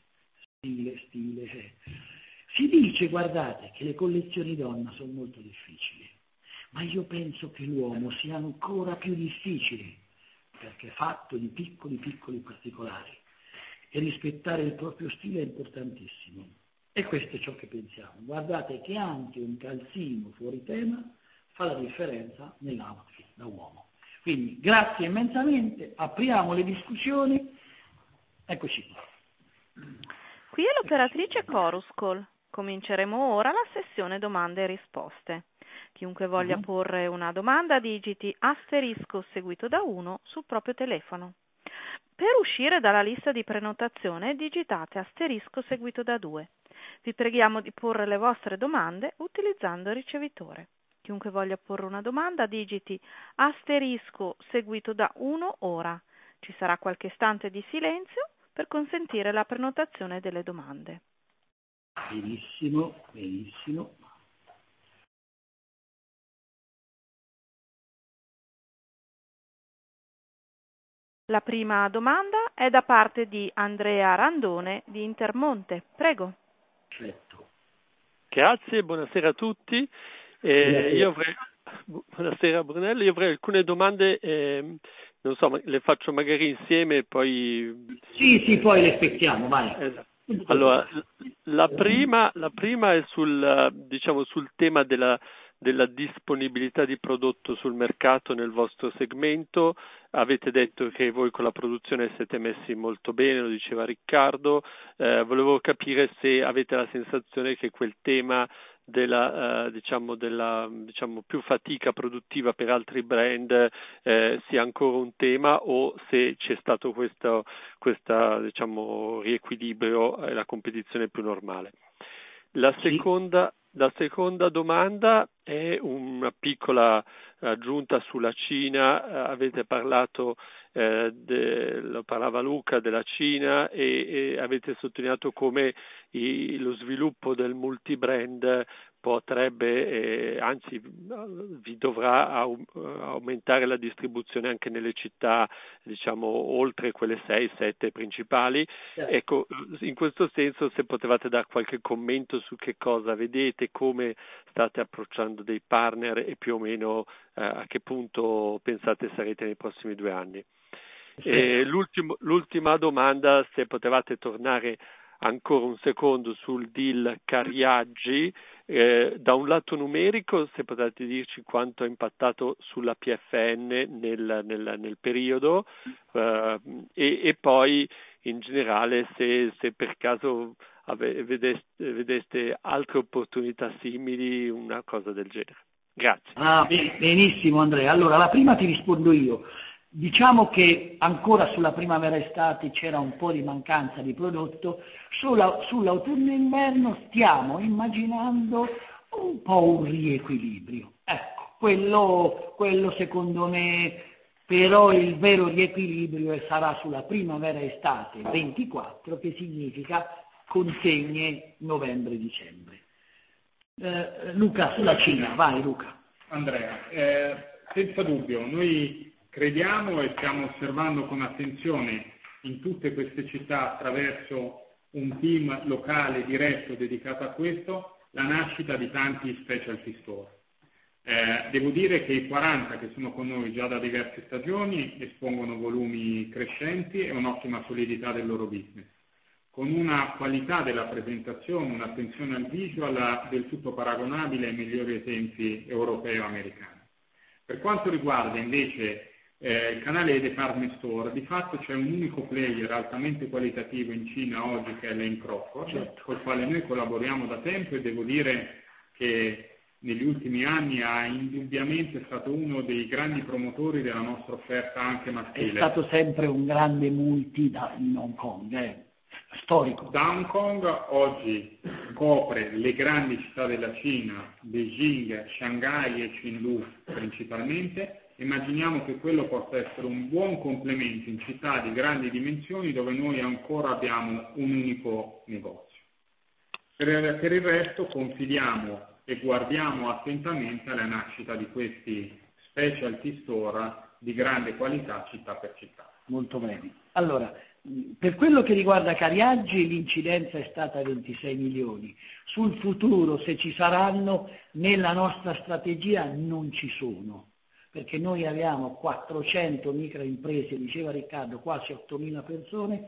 Stile. Si dice, guardate, che le collezioni donna sono molto difficili, ma io penso che l'uomo sia ancora più difficile, perché è fatto di piccoli particolari, e rispettare il proprio stile è importantissimo. E questo è ciò che pensiamo. Guardate che anche un calzino fuori tema fa la differenza nell'outfit da uomo. Quindi grazie immensamente, apriamo le discussioni. Eccoci qua. Qui è l'operatrice Coruscol. Cominceremo ora la sessione domande e risposte. Chiunque voglia porre una domanda digiti asterisco seguito da 1 sul proprio telefono. Per uscire dalla lista di prenotazione digitate asterisco seguito da 2. Vi preghiamo di porre le vostre domande utilizzando il ricevitore. Chiunque voglia porre una domanda digiti asterisco seguito da 1 ora. Ci sarà qualche istante di silenzio per consentire la prenotazione delle domande. Benissimo. La prima domanda è da parte di Andrea Randone di Intermonte. Prego. Perfetto. Grazie, buonasera a tutti. Buonasera Brunello, io avrei alcune domande, non so, le faccio magari insieme e poi... Sì, poi le aspettiamo, vai. Esatto. Allora, la prima è sul tema della disponibilità di prodotto sul mercato nel vostro segmento. Avete detto che voi con la produzione siete messi molto bene, lo diceva Riccardo. Volevo capire se avete la sensazione che quel tema della più fatica produttiva per altri brand sia ancora un tema, o se c'è stato questo riequilibrio e la competizione più normale. La seconda domanda è una piccola aggiunta sulla Cina. Avete parlato, lo parlava Luca, della Cina e avete sottolineato come lo sviluppo del multibrand potrebbe, anzi vi dovrà aumentare la distribuzione anche nelle città, oltre quelle 6-7 principali. Ecco, in questo senso, se potevate dare qualche commento su che cosa vedete, come state approcciando dei partner e più o meno a che punto pensate sarete nei prossimi 2 anni. L'ultima domanda, se potevate tornare ancora un secondo sul deal Cariaggi, da un lato numerico, se potete dirci quanto ha impattato sulla PFN nel periodo, e poi in generale se per caso vedeste altre opportunità simili, una cosa del genere. Grazie. Benissimo Andrea. Allora, la prima ti rispondo io. Diciamo che ancora sulla primavera-estate c'era un po' di mancanza di prodotto, sull'autunno-inverno stiamo immaginando un po' un riequilibrio. Ecco, quello secondo me, però il vero riequilibrio sarà sulla primavera-estate 24, che significa consegne novembre-dicembre. Luca, sulla Cina, vai Luca. Andrea, senza dubbio, noi crediamo e stiamo osservando con attenzione in tutte queste città, attraverso un team locale diretto dedicato a questo, la nascita di tanti specialty store. Devo dire che i 40 che sono con noi già da diverse stagioni espongono volumi crescenti e un'ottima solidità del loro business, con una qualità della presentazione, un'attenzione al visual del tutto paragonabile ai migliori esempi europei o americani. Per quanto riguarda invece il canale dei department store, di fatto c'è un unico player altamente qualitativo in Cina oggi, che è Lane Crawford, certo, con il quale noi collaboriamo da tempo, e devo dire che negli ultimi anni ha indubbiamente stato uno dei grandi promotori della nostra offerta anche maschile. È stato sempre un grande multi in Hong Kong, storico. Da Hong Kong oggi copre le grandi città della Cina, Beijing, Shanghai e Chengdu principalmente. Immaginiamo che quello possa essere un buon complemento in città di grandi dimensioni dove noi ancora abbiamo un unico negozio. Per il resto confidiamo e guardiamo attentamente alla nascita di questi specialty store di grande qualità città per città. Molto bene. Allora, per quello che riguarda Cariaggi l'incidenza è stata 26 milioni. Sul futuro, se ci saranno, nella nostra strategia non ci sono, perché noi abbiamo 400 microimprese, diceva Riccardo, quasi 8.000 persone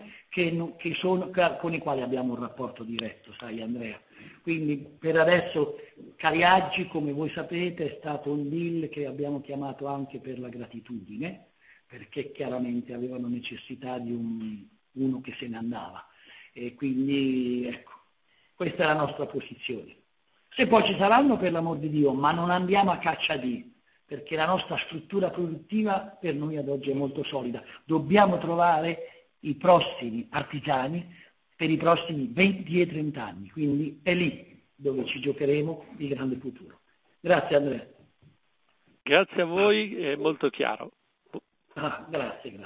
con i quali abbiamo un rapporto diretto, sai Andrea. Quindi per adesso Cariaggi, come voi sapete, è stato un deal che abbiamo chiamato anche per la gratitudine, perché chiaramente avevano necessità di uno che se ne andava. E quindi ecco, questa è la nostra posizione. Se poi ci saranno, per l'amor di Dio, ma non andiamo a caccia di, perché la nostra struttura produttiva per noi ad oggi è molto solida. Dobbiamo trovare i prossimi artigiani per i prossimi 20 e 30 anni, quindi è lì dove ci giocheremo il grande futuro. Grazie Andrea. Grazie a voi, è molto chiaro. Grazie.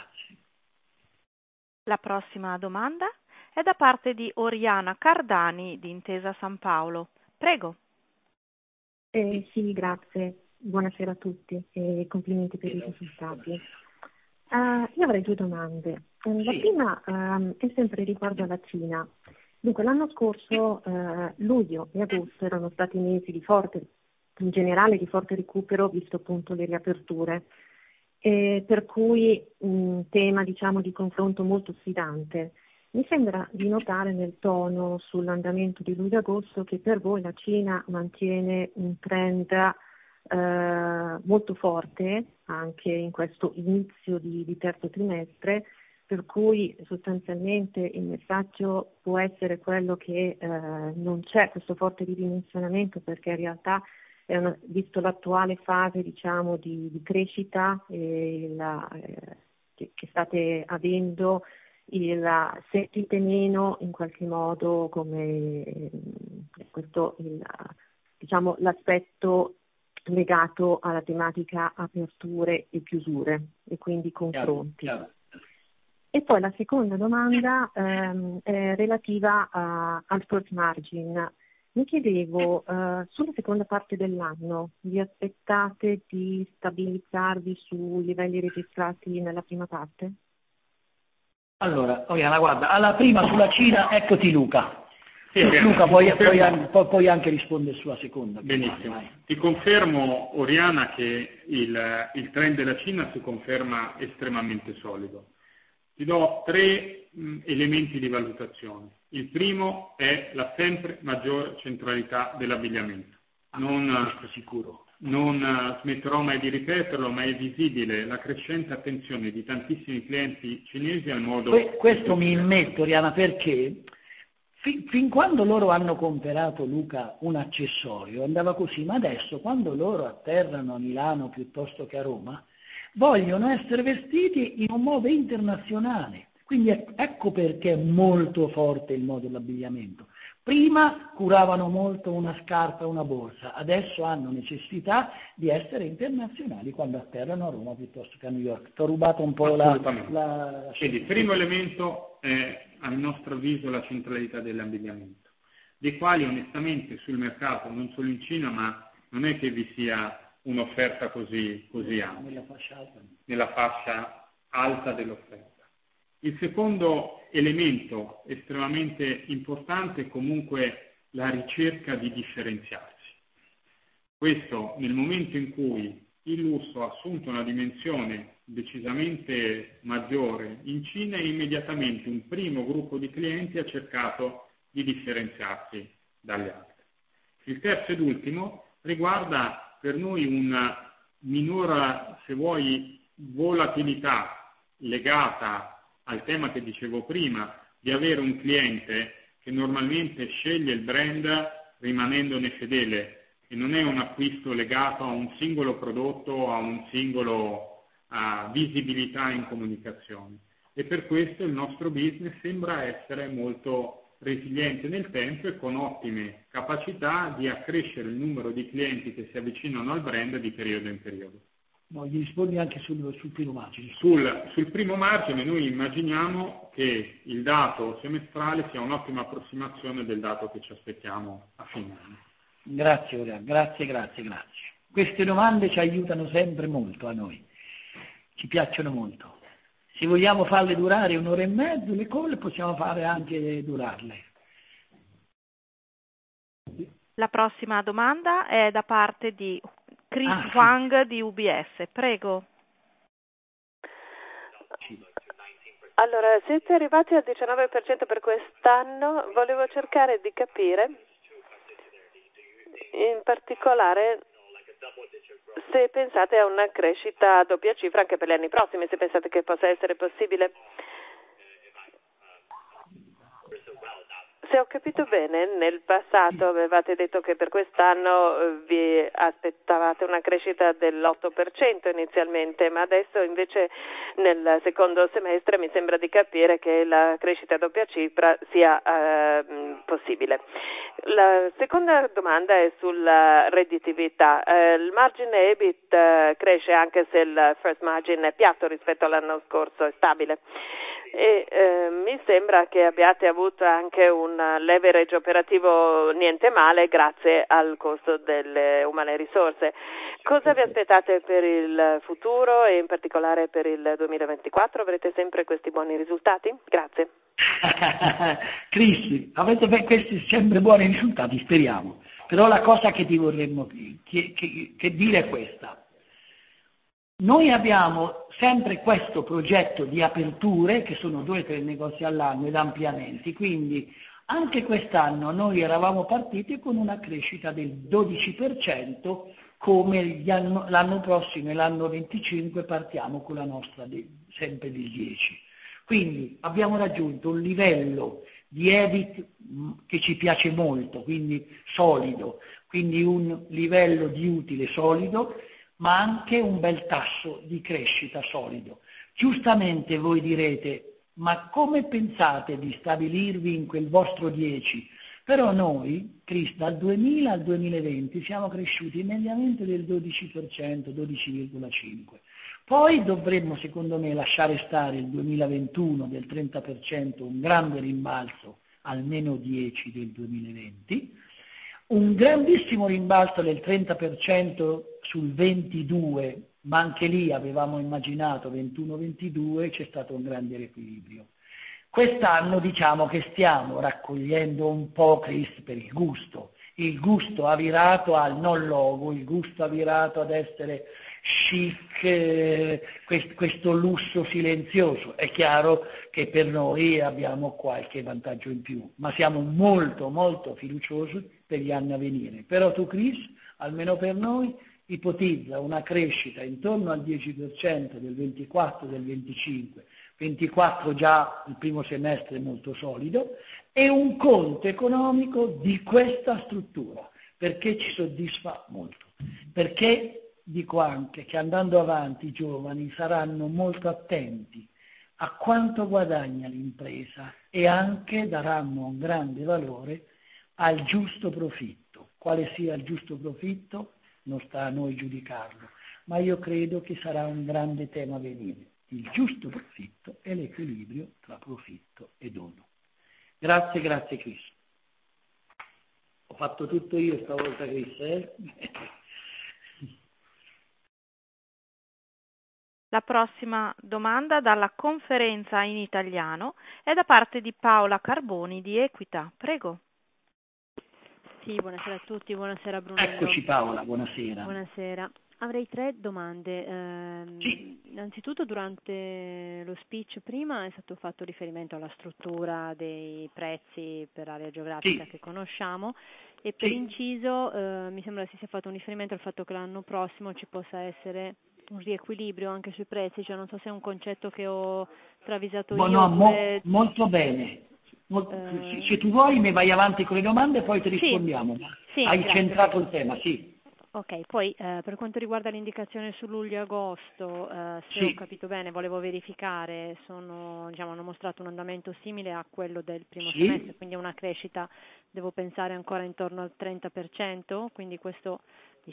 La prossima domanda è da parte di Oriana Cardani di Intesa San Paolo. Prego. Sì, grazie. Buonasera a tutti e complimenti per i risultati. Io avrei due domande. La prima è sempre riguardo alla Cina. Dunque, l'anno scorso luglio e agosto erano stati mesi in generale di forte recupero, visto appunto le riaperture, per cui un tema diciamo di confronto molto sfidante. Mi sembra di notare nel tono sull'andamento di luglio-agosto che per voi la Cina mantiene un trend molto forte anche in questo inizio di terzo trimestre, per cui sostanzialmente il messaggio può essere quello che non c'è questo forte ridimensionamento, perché in realtà visto l'attuale fase diciamo di crescita che state avendo, sentite meno in qualche modo come questo diciamo l'aspetto legato alla tematica aperture e chiusure e quindi confronti. Chiaro. E poi la seconda domanda è relativa al first margin. Mi chiedevo, sulla seconda parte dell'anno vi aspettate di stabilizzarvi sui livelli registrati nella prima parte? Allora, Oriana, guarda, alla prima sulla Cina, eccoti Luca. Sì, Luca, poi anche rispondere sulla seconda. Benissimo. Vai. Ti confermo, Oriana, che il trend della Cina si conferma estremamente solido. Ti do 3 elementi di valutazione. Il primo è la sempre maggiore centralità dell'abbigliamento. Non smetterò mai di ripeterlo, ma è visibile la crescente attenzione di tantissimi clienti cinesi al modo... Questo mi immetto, Oriana, perché fin quando loro hanno comprato, Luca, un accessorio, andava così, ma adesso quando loro atterrano a Milano piuttosto che a Roma, vogliono essere vestiti in un modo internazionale. Quindi ecco perché è molto forte il modo dell'abbigliamento. Prima curavano molto una scarpa e una borsa, adesso hanno necessità di essere internazionali quando atterrano a Roma piuttosto che a New York. Ti ho rubato un po' la... Quindi il primo elemento è, a nostro avviso, la centralità dell'abbigliamento, dei quali onestamente sul mercato, non solo in Cina, ma non è che vi sia un'offerta così ampia, nella fascia alta dell'offerta. Il secondo elemento estremamente importante è comunque la ricerca di differenziarsi. Questo nel momento in cui il lusso ha assunto una dimensione decisamente maggiore in Cina, immediatamente un primo gruppo di clienti ha cercato di differenziarsi dagli altri. Il terzo ed ultimo riguarda per noi una minore, se vuoi, volatilità legata al tema che dicevo prima, di avere un cliente che normalmente sceglie il brand rimanendone fedele e non è un acquisto legato a un singolo prodotto o a un singolo visibilità in comunicazione. E per questo il nostro business sembra essere molto resiliente nel tempo e con ottime capacità di accrescere il numero di clienti che si avvicinano al brand di periodo in periodo. No, gli rispondi anche sul primo margine. Sul primo margine noi immaginiamo che il dato semestrale sia un'ottima approssimazione del dato che ci aspettiamo a fine anno. Grazie, Ora, grazie. Queste domande ci aiutano sempre molto a noi, ci piacciono molto. Se vogliamo farle durare un'ora e mezzo, le call possiamo fare anche durarle. La prossima domanda è da parte di Chris Huang di UBS. Prego. Allora, siete arrivati al 19% per quest'anno. Volevo cercare di capire, in particolare, se pensate a una crescita a doppia cifra anche per gli anni prossimi, se pensate che possa essere possibile. Se ho capito bene, nel passato avevate detto che per quest'anno vi aspettavate una crescita dell'8% inizialmente, ma adesso invece nel secondo semestre mi sembra di capire che la crescita a doppia cifra sia possibile. La seconda domanda è sulla redditività. Il margine EBIT cresce anche se il first margin è piatto rispetto all'anno scorso, è stabile. E mi sembra che abbiate avuto anche un leverage operativo niente male grazie al costo delle umane risorse. Cosa vi aspettate per il futuro e in particolare per il 2024? Avrete sempre questi buoni risultati? Grazie. Cristi, avete questi sempre buoni risultati, speriamo. Però la cosa che ti vorremmo che dire è questa. Noi abbiamo sempre questo progetto di aperture, che sono 2 o 3 negozi all'anno ed ampliamenti, quindi anche quest'anno noi eravamo partiti con una crescita del 12%, come l'anno prossimo e l'anno 25 partiamo con la nostra sempre del 10%. Quindi abbiamo raggiunto un livello di EBIT che ci piace molto, quindi solido, quindi un livello di utile solido, ma anche un bel tasso di crescita solido. Giustamente voi direte, ma come pensate di stabilirvi in quel vostro 10? Però noi, Chris, dal 2000 al 2020 siamo cresciuti mediamente del 12%, 12,5%. Poi dovremmo, secondo me, lasciare stare il 2021 del 30%, un grande rimbalzo al meno 10% del 2020, un grandissimo rimbalzo del 30% sul 22%, ma anche lì avevamo immaginato 21-22%, c'è stato un grande riequilibrio. Quest'anno diciamo che stiamo raccogliendo un po', Chris, per il gusto ha virato al non logo, il gusto ha virato ad essere chic, questo lusso silenzioso. È chiaro che per noi abbiamo qualche vantaggio in più, ma siamo molto molto fiduciosi per gli anni a venire. Però tu, Chris, almeno per noi, ipotizza una crescita intorno al 10% del 24, del 25, 24 già il primo semestre molto solido, e un conto economico di questa struttura, perché ci soddisfa molto. Perché dico anche che andando avanti i giovani saranno molto attenti a quanto guadagna l'impresa e anche daranno un grande valore al giusto profitto. Quale sia il giusto profitto non sta a noi giudicarlo, ma io credo che sarà un grande tema a venire, il giusto profitto e l'equilibrio tra profitto e dono. Grazie Chris. Ho fatto tutto io stavolta Chris. La prossima domanda dalla conferenza in italiano è da parte di Paola Carboni di Equita. Prego. Sì, buonasera a tutti, buonasera Brunello. Eccoci Paola, buonasera. Buonasera. Avrei 3 domande. Sì. Innanzitutto durante lo speech prima è stato fatto riferimento alla struttura dei prezzi per area geografica che conosciamo e per inciso mi sembra si sia fatto un riferimento al fatto che l'anno prossimo ci possa essere un riequilibrio anche sui prezzi, cioè non so se è un concetto che ho travisato io. No, molto bene. Se tu vuoi ne vai avanti con le domande e poi ti rispondiamo. Sì, hai grazie. centrato il tema, sì. Ok, poi per quanto riguarda l'indicazione su luglio e agosto, se ho capito bene, volevo verificare, hanno mostrato un andamento simile a quello del primo semestre, quindi una crescita, devo pensare, ancora intorno al 30%, quindi questo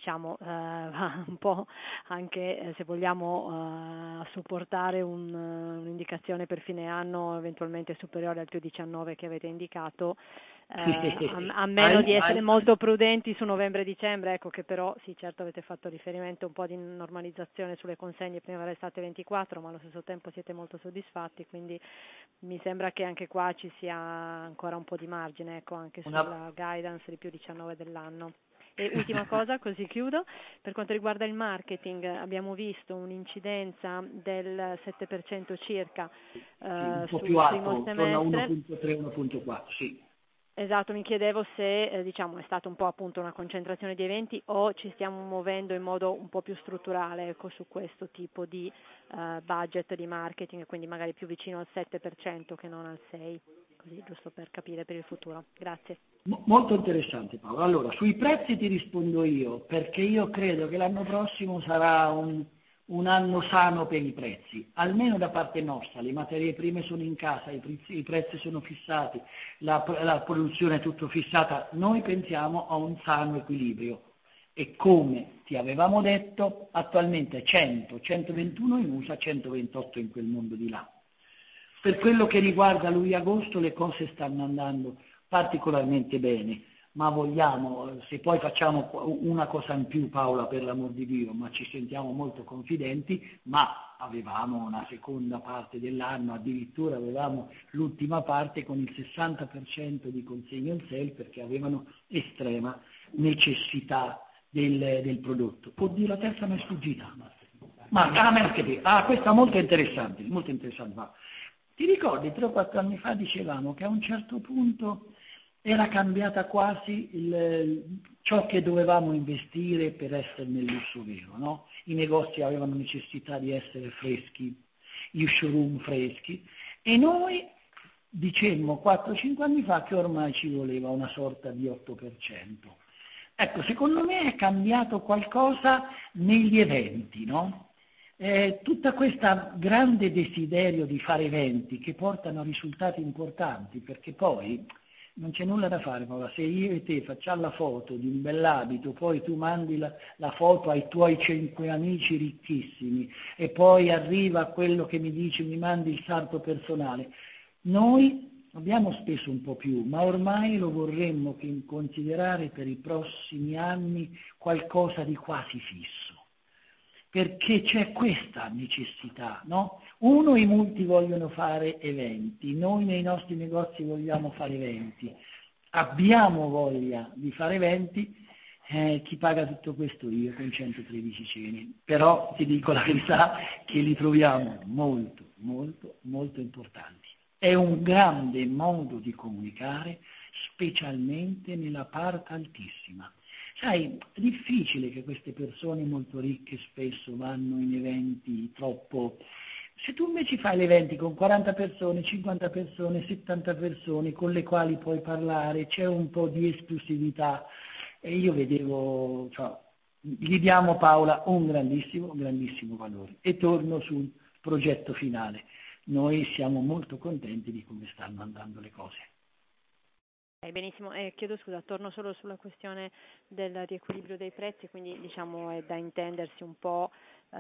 va un po' anche, se vogliamo, a supportare un'indicazione per fine anno eventualmente superiore al più 19 che avete indicato, a meno di essere molto prudenti su novembre e dicembre, ecco che però sì, certo avete fatto riferimento a un po' di normalizzazione sulle consegne primavera estate 24, ma allo stesso tempo siete molto soddisfatti, quindi mi sembra che anche qua ci sia ancora un po' di margine, ecco, anche sulla guidance di più 19 dell'anno. E ultima cosa, così chiudo, per quanto riguarda il marketing abbiamo visto un'incidenza del 7% circa un po' sul più alto, primo intorno a semestre. 1.3, 1.4, sì. Esatto, mi chiedevo se è stato un po' appunto una concentrazione di eventi o ci stiamo muovendo in modo un po' più strutturale, ecco, su questo tipo di budget di marketing, quindi magari più vicino al 7% che non al 6%, così giusto per capire per il futuro. Grazie. Molto interessante Paolo. Allora, sui prezzi ti rispondo io, perché io credo che l'anno prossimo sarà un anno sano per i prezzi, almeno da parte nostra. Le materie prime sono in casa, i prezzi sono fissati, la produzione è tutto fissata. Noi pensiamo a un sano equilibrio e, come ti avevamo detto, attualmente 100, 121 in USA, 128 in quel mondo di là. Per quello che riguarda luglio-agosto le cose stanno andando particolarmente bene, ma vogliamo, se poi facciamo una cosa in più Paola, per l'amor di Dio, ma ci sentiamo molto confidenti, ma avevamo una seconda parte dell'anno, addirittura avevamo l'ultima parte con il 60% di consegna in sale perché avevano estrema necessità del prodotto. Oddio, la terza mi è sfuggita. Questa è molto interessante. Ti ricordi, 3 o 4 anni fa dicevamo che a un certo punto era cambiata quasi ciò che dovevamo investire per essere nel lusso vero, no? I negozi avevano necessità di essere freschi, gli showroom freschi, e noi dicemmo 4-5 anni fa che ormai ci voleva una sorta di 8%. Ecco, secondo me è cambiato qualcosa negli eventi, no? Tutta questa grande desiderio di fare eventi che portano a risultati importanti, perché poi non c'è nulla da fare Paola, se io e te facciamo la foto di un bell'abito, poi tu mandi la foto ai tuoi 5 amici ricchissimi e poi arriva quello che mi dice mi mandi il sarto personale, noi abbiamo speso un po' più, ma ormai lo vorremmo considerare per i prossimi anni qualcosa di quasi fisso. Perché c'è questa necessità, no? Uno, i multi vogliono fare eventi, noi nei nostri negozi vogliamo fare eventi, abbiamo voglia di fare eventi, chi paga tutto questo? Io con 113 cene, però ti dico la verità che li troviamo molto, molto, molto importanti. È un grande modo di comunicare, specialmente nella parte altissima. Sai, è difficile che queste persone molto ricche spesso vanno in eventi troppo... Se tu invece fai gli eventi con 40 persone, 50 persone, 70 persone con le quali puoi parlare, c'è un po' di esclusività e io vedevo, gli diamo Paola un grandissimo, grandissimo valore. E torno sul progetto finale. Noi siamo molto contenti di come stanno andando le cose. Benissimo, chiedo scusa, torno solo sulla questione del riequilibrio dei prezzi, quindi diciamo è da intendersi un po'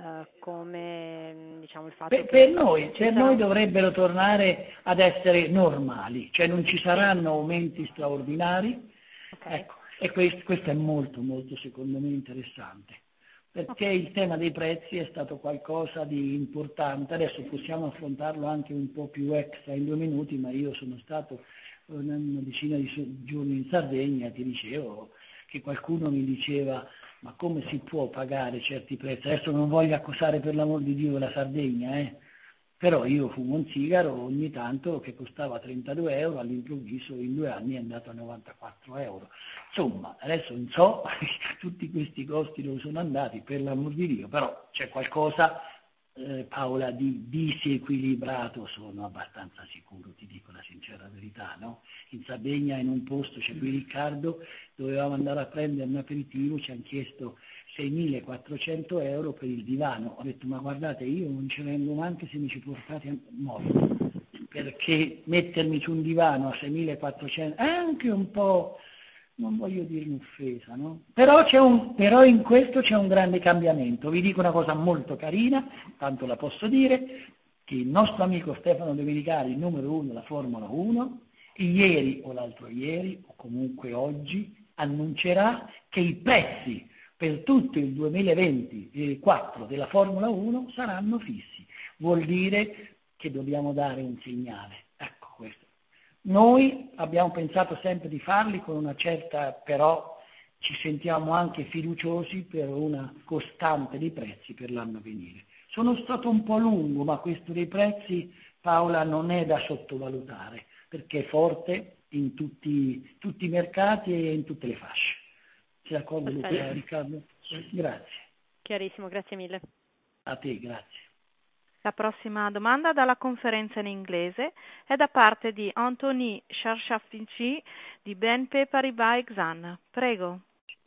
come diciamo il fatto che per noi dovrebbero tornare ad essere normali, cioè non ci saranno aumenti straordinari, okay. Ecco, e questo è molto molto secondo me interessante, perché il tema dei prezzi è stato qualcosa di importante. Adesso possiamo affrontarlo anche un po' più extra in 2 minuti, ma io sono stato una decina di giorni in Sardegna, ti dicevo che qualcuno mi diceva ma come si può pagare certi prezzi? Adesso non voglio accusare per l'amor di Dio la Sardegna, però io fumo un sigaro ogni tanto che costava 32 euro, all'improvviso in 2 anni è andato a 94 euro. Insomma, adesso non so tutti questi costi dove sono andati, per l'amor di Dio, però c'è qualcosa, Paola, di disequilibrato, sono abbastanza sicuro, ti dico la sincera verità, no? In Sardegna, in un posto, c'è qui Riccardo, dovevamo andare a prendere un aperitivo, ci hanno chiesto 6.400 euro per il divano. Ho detto ma guardate, io non ce vengo neanche se mi ci portate a morto, perché mettermi su un divano a 6.400 è anche un po', non voglio dire un'offesa, no? Però in questo c'è un grande cambiamento. Vi dico una cosa molto carina, tanto la posso dire, che il nostro amico Stefano Domenicali, il numero 1 della Formula 1, ieri o l'altro ieri, o comunque oggi, annuncerà che i prezzi per tutto il 2024 della Formula 1 saranno fissi. Vuol dire che dobbiamo dare un segnale. Ecco questo. Noi abbiamo pensato sempre di farli con una certa, però ci sentiamo anche fiduciosi per una costante dei prezzi per l'anno a venire. Sono stato un po' lungo, ma questo dei prezzi, Paola, non è da sottovalutare, perché è forte in tutti i mercati e in tutte le fasce. Sei d'accordo, Luca, Riccardo? Grazie. Chiarissimo, grazie mille. A te, grazie. La prossima domanda dalla conferenza in inglese è da parte di Anthony Charchafici di BNP Paribas Exane. Prego.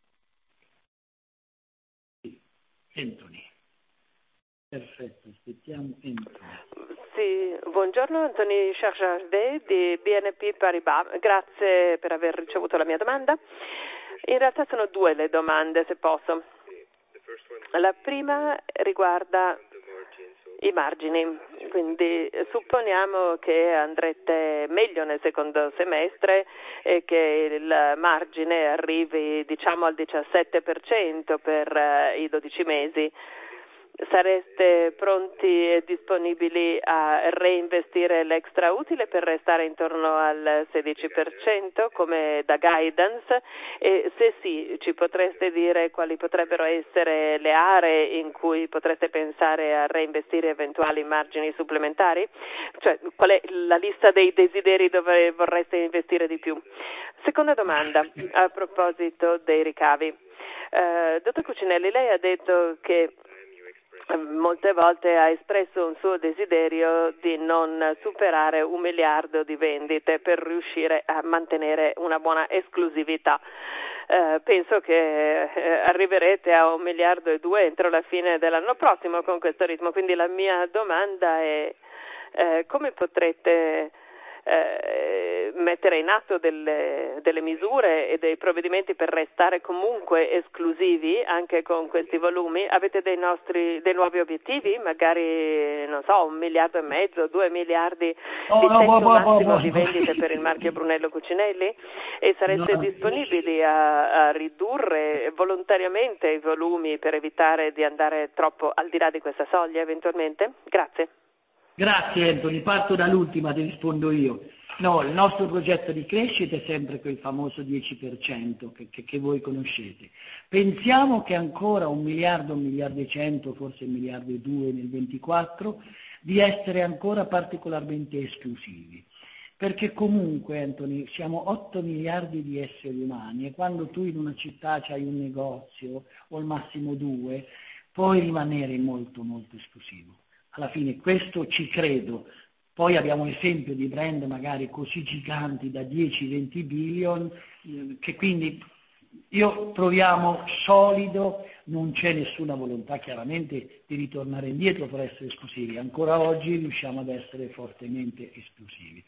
Anthony. Perfetto, aspettiamo Anthony. Sì, buongiorno, Anthony Charchafici di BNP Paribas. Grazie per aver ricevuto la mia domanda. In realtà sono 2 le domande, se posso. La prima riguarda i margini, quindi supponiamo che andrete meglio nel secondo semestre e che il margine arrivi diciamo al 17% per i 12 mesi. Sareste pronti e disponibili a reinvestire l'extra utile per restare intorno al 16% come da guidance? E se sì, ci potreste dire quali potrebbero essere le aree in cui potreste pensare a reinvestire eventuali margini supplementari? Cioè, qual è la lista dei desideri dove vorreste investire di più? Seconda domanda, a proposito dei ricavi. Dottor Cucinelli, lei ha detto che molte volte ha espresso un suo desiderio di non superare 1 miliardo di vendite per riuscire a mantenere una buona esclusività. Penso che arriverete a 1,2 miliardi entro la fine dell'anno prossimo con questo ritmo, quindi la mia domanda è come potrete mettere in atto delle misure e dei provvedimenti per restare comunque esclusivi anche con questi volumi? Avete dei nuovi obiettivi? Magari, non so, 1,5 miliardi, 2 miliardi di tetto massimo di vendite per il marchio Brunello Cucinelli? E sareste disponibili a ridurre volontariamente i volumi per evitare di andare troppo al di là di questa soglia eventualmente? Grazie. Grazie Anthony, parto dall'ultima, ti rispondo io. No, il nostro progetto di crescita è sempre quel famoso 10% che voi conoscete. Pensiamo che ancora 1 miliardo, 1 miliardo e 100, forse 1 miliardo e 2 nel 24, di essere ancora particolarmente esclusivi. Perché comunque, Anthony, siamo 8 miliardi di esseri umani e quando tu in una città c'hai un negozio o al massimo 2, puoi rimanere molto molto esclusivo. Alla fine questo ci credo. Poi abbiamo l'esempio di brand magari così giganti da 10-20 billion, che quindi io troviamo solido, non c'è nessuna volontà chiaramente di ritornare indietro per essere esclusivi. Ancora oggi riusciamo ad essere fortemente esclusivi.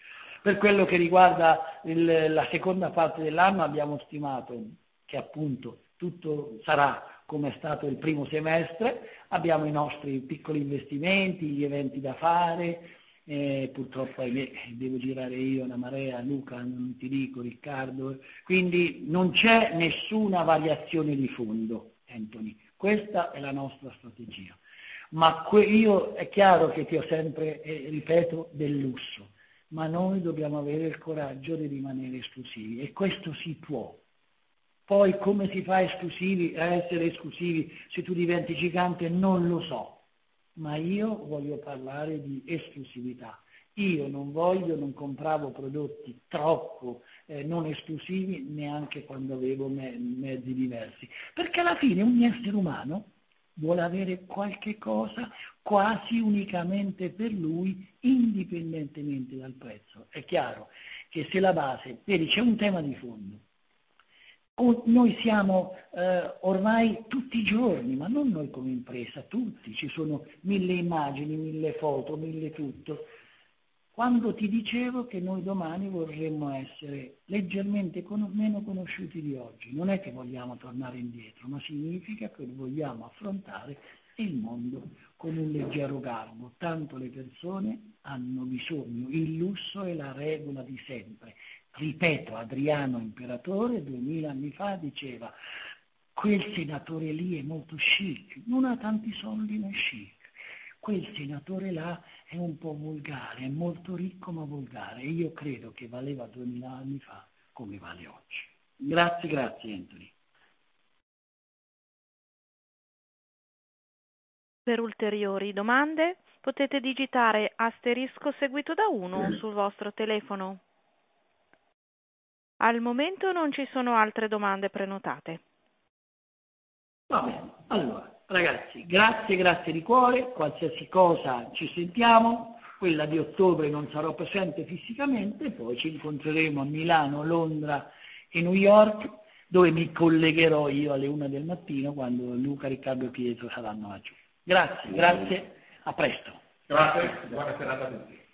Per quello che riguarda la seconda parte dell'anno abbiamo stimato che appunto tutto sarà come è stato il primo semestre, abbiamo i nostri piccoli investimenti, gli eventi da fare, purtroppo devo girare io, una marea, Luca, non ti dico, Riccardo, quindi non c'è nessuna variazione di fondo, Anthony, questa è la nostra strategia. Ma io è chiaro che ti ho sempre, ripeto, del lusso, ma noi dobbiamo avere il coraggio di rimanere esclusivi e questo si può. Poi come si fa a essere esclusivi se tu diventi gigante non lo so, ma io voglio parlare di esclusività. Io non compravo prodotti troppo non esclusivi neanche quando avevo mezzi diversi, perché alla fine un essere umano vuole avere qualche cosa quasi unicamente per lui, indipendentemente dal prezzo. È chiaro che se la base, vedi, c'è un tema di fondo. Noi siamo ormai tutti i giorni, ma non noi come impresa, tutti, ci sono 1000 immagini, 1000 foto, 1000 tutto. Quando ti dicevo che noi domani vorremmo essere leggermente meno conosciuti di oggi, non è che vogliamo tornare indietro, ma significa che vogliamo affrontare il mondo con un leggero garbo, tanto le persone hanno bisogno, il lusso è la regola di sempre. Ripeto, Adriano Imperatore 2000 anni fa diceva quel senatore lì è molto chic, non ha tanti soldi ma è chic, quel senatore là è un po' volgare, è molto ricco ma volgare, e io credo che valeva 2000 anni fa come vale oggi. Grazie Anthony. Per ulteriori domande potete digitare asterisco seguito da 1 sul vostro telefono. Al momento non ci sono altre domande prenotate. Va bene, allora ragazzi, grazie di cuore, qualsiasi cosa ci sentiamo, quella di ottobre non sarò presente fisicamente, poi ci incontreremo a Milano, Londra e New York, dove mi collegherò io alle 1 del mattino quando Luca, Riccardo e Pietro saranno laggiù. Grazie, a presto. Grazie, buona serata a tutti.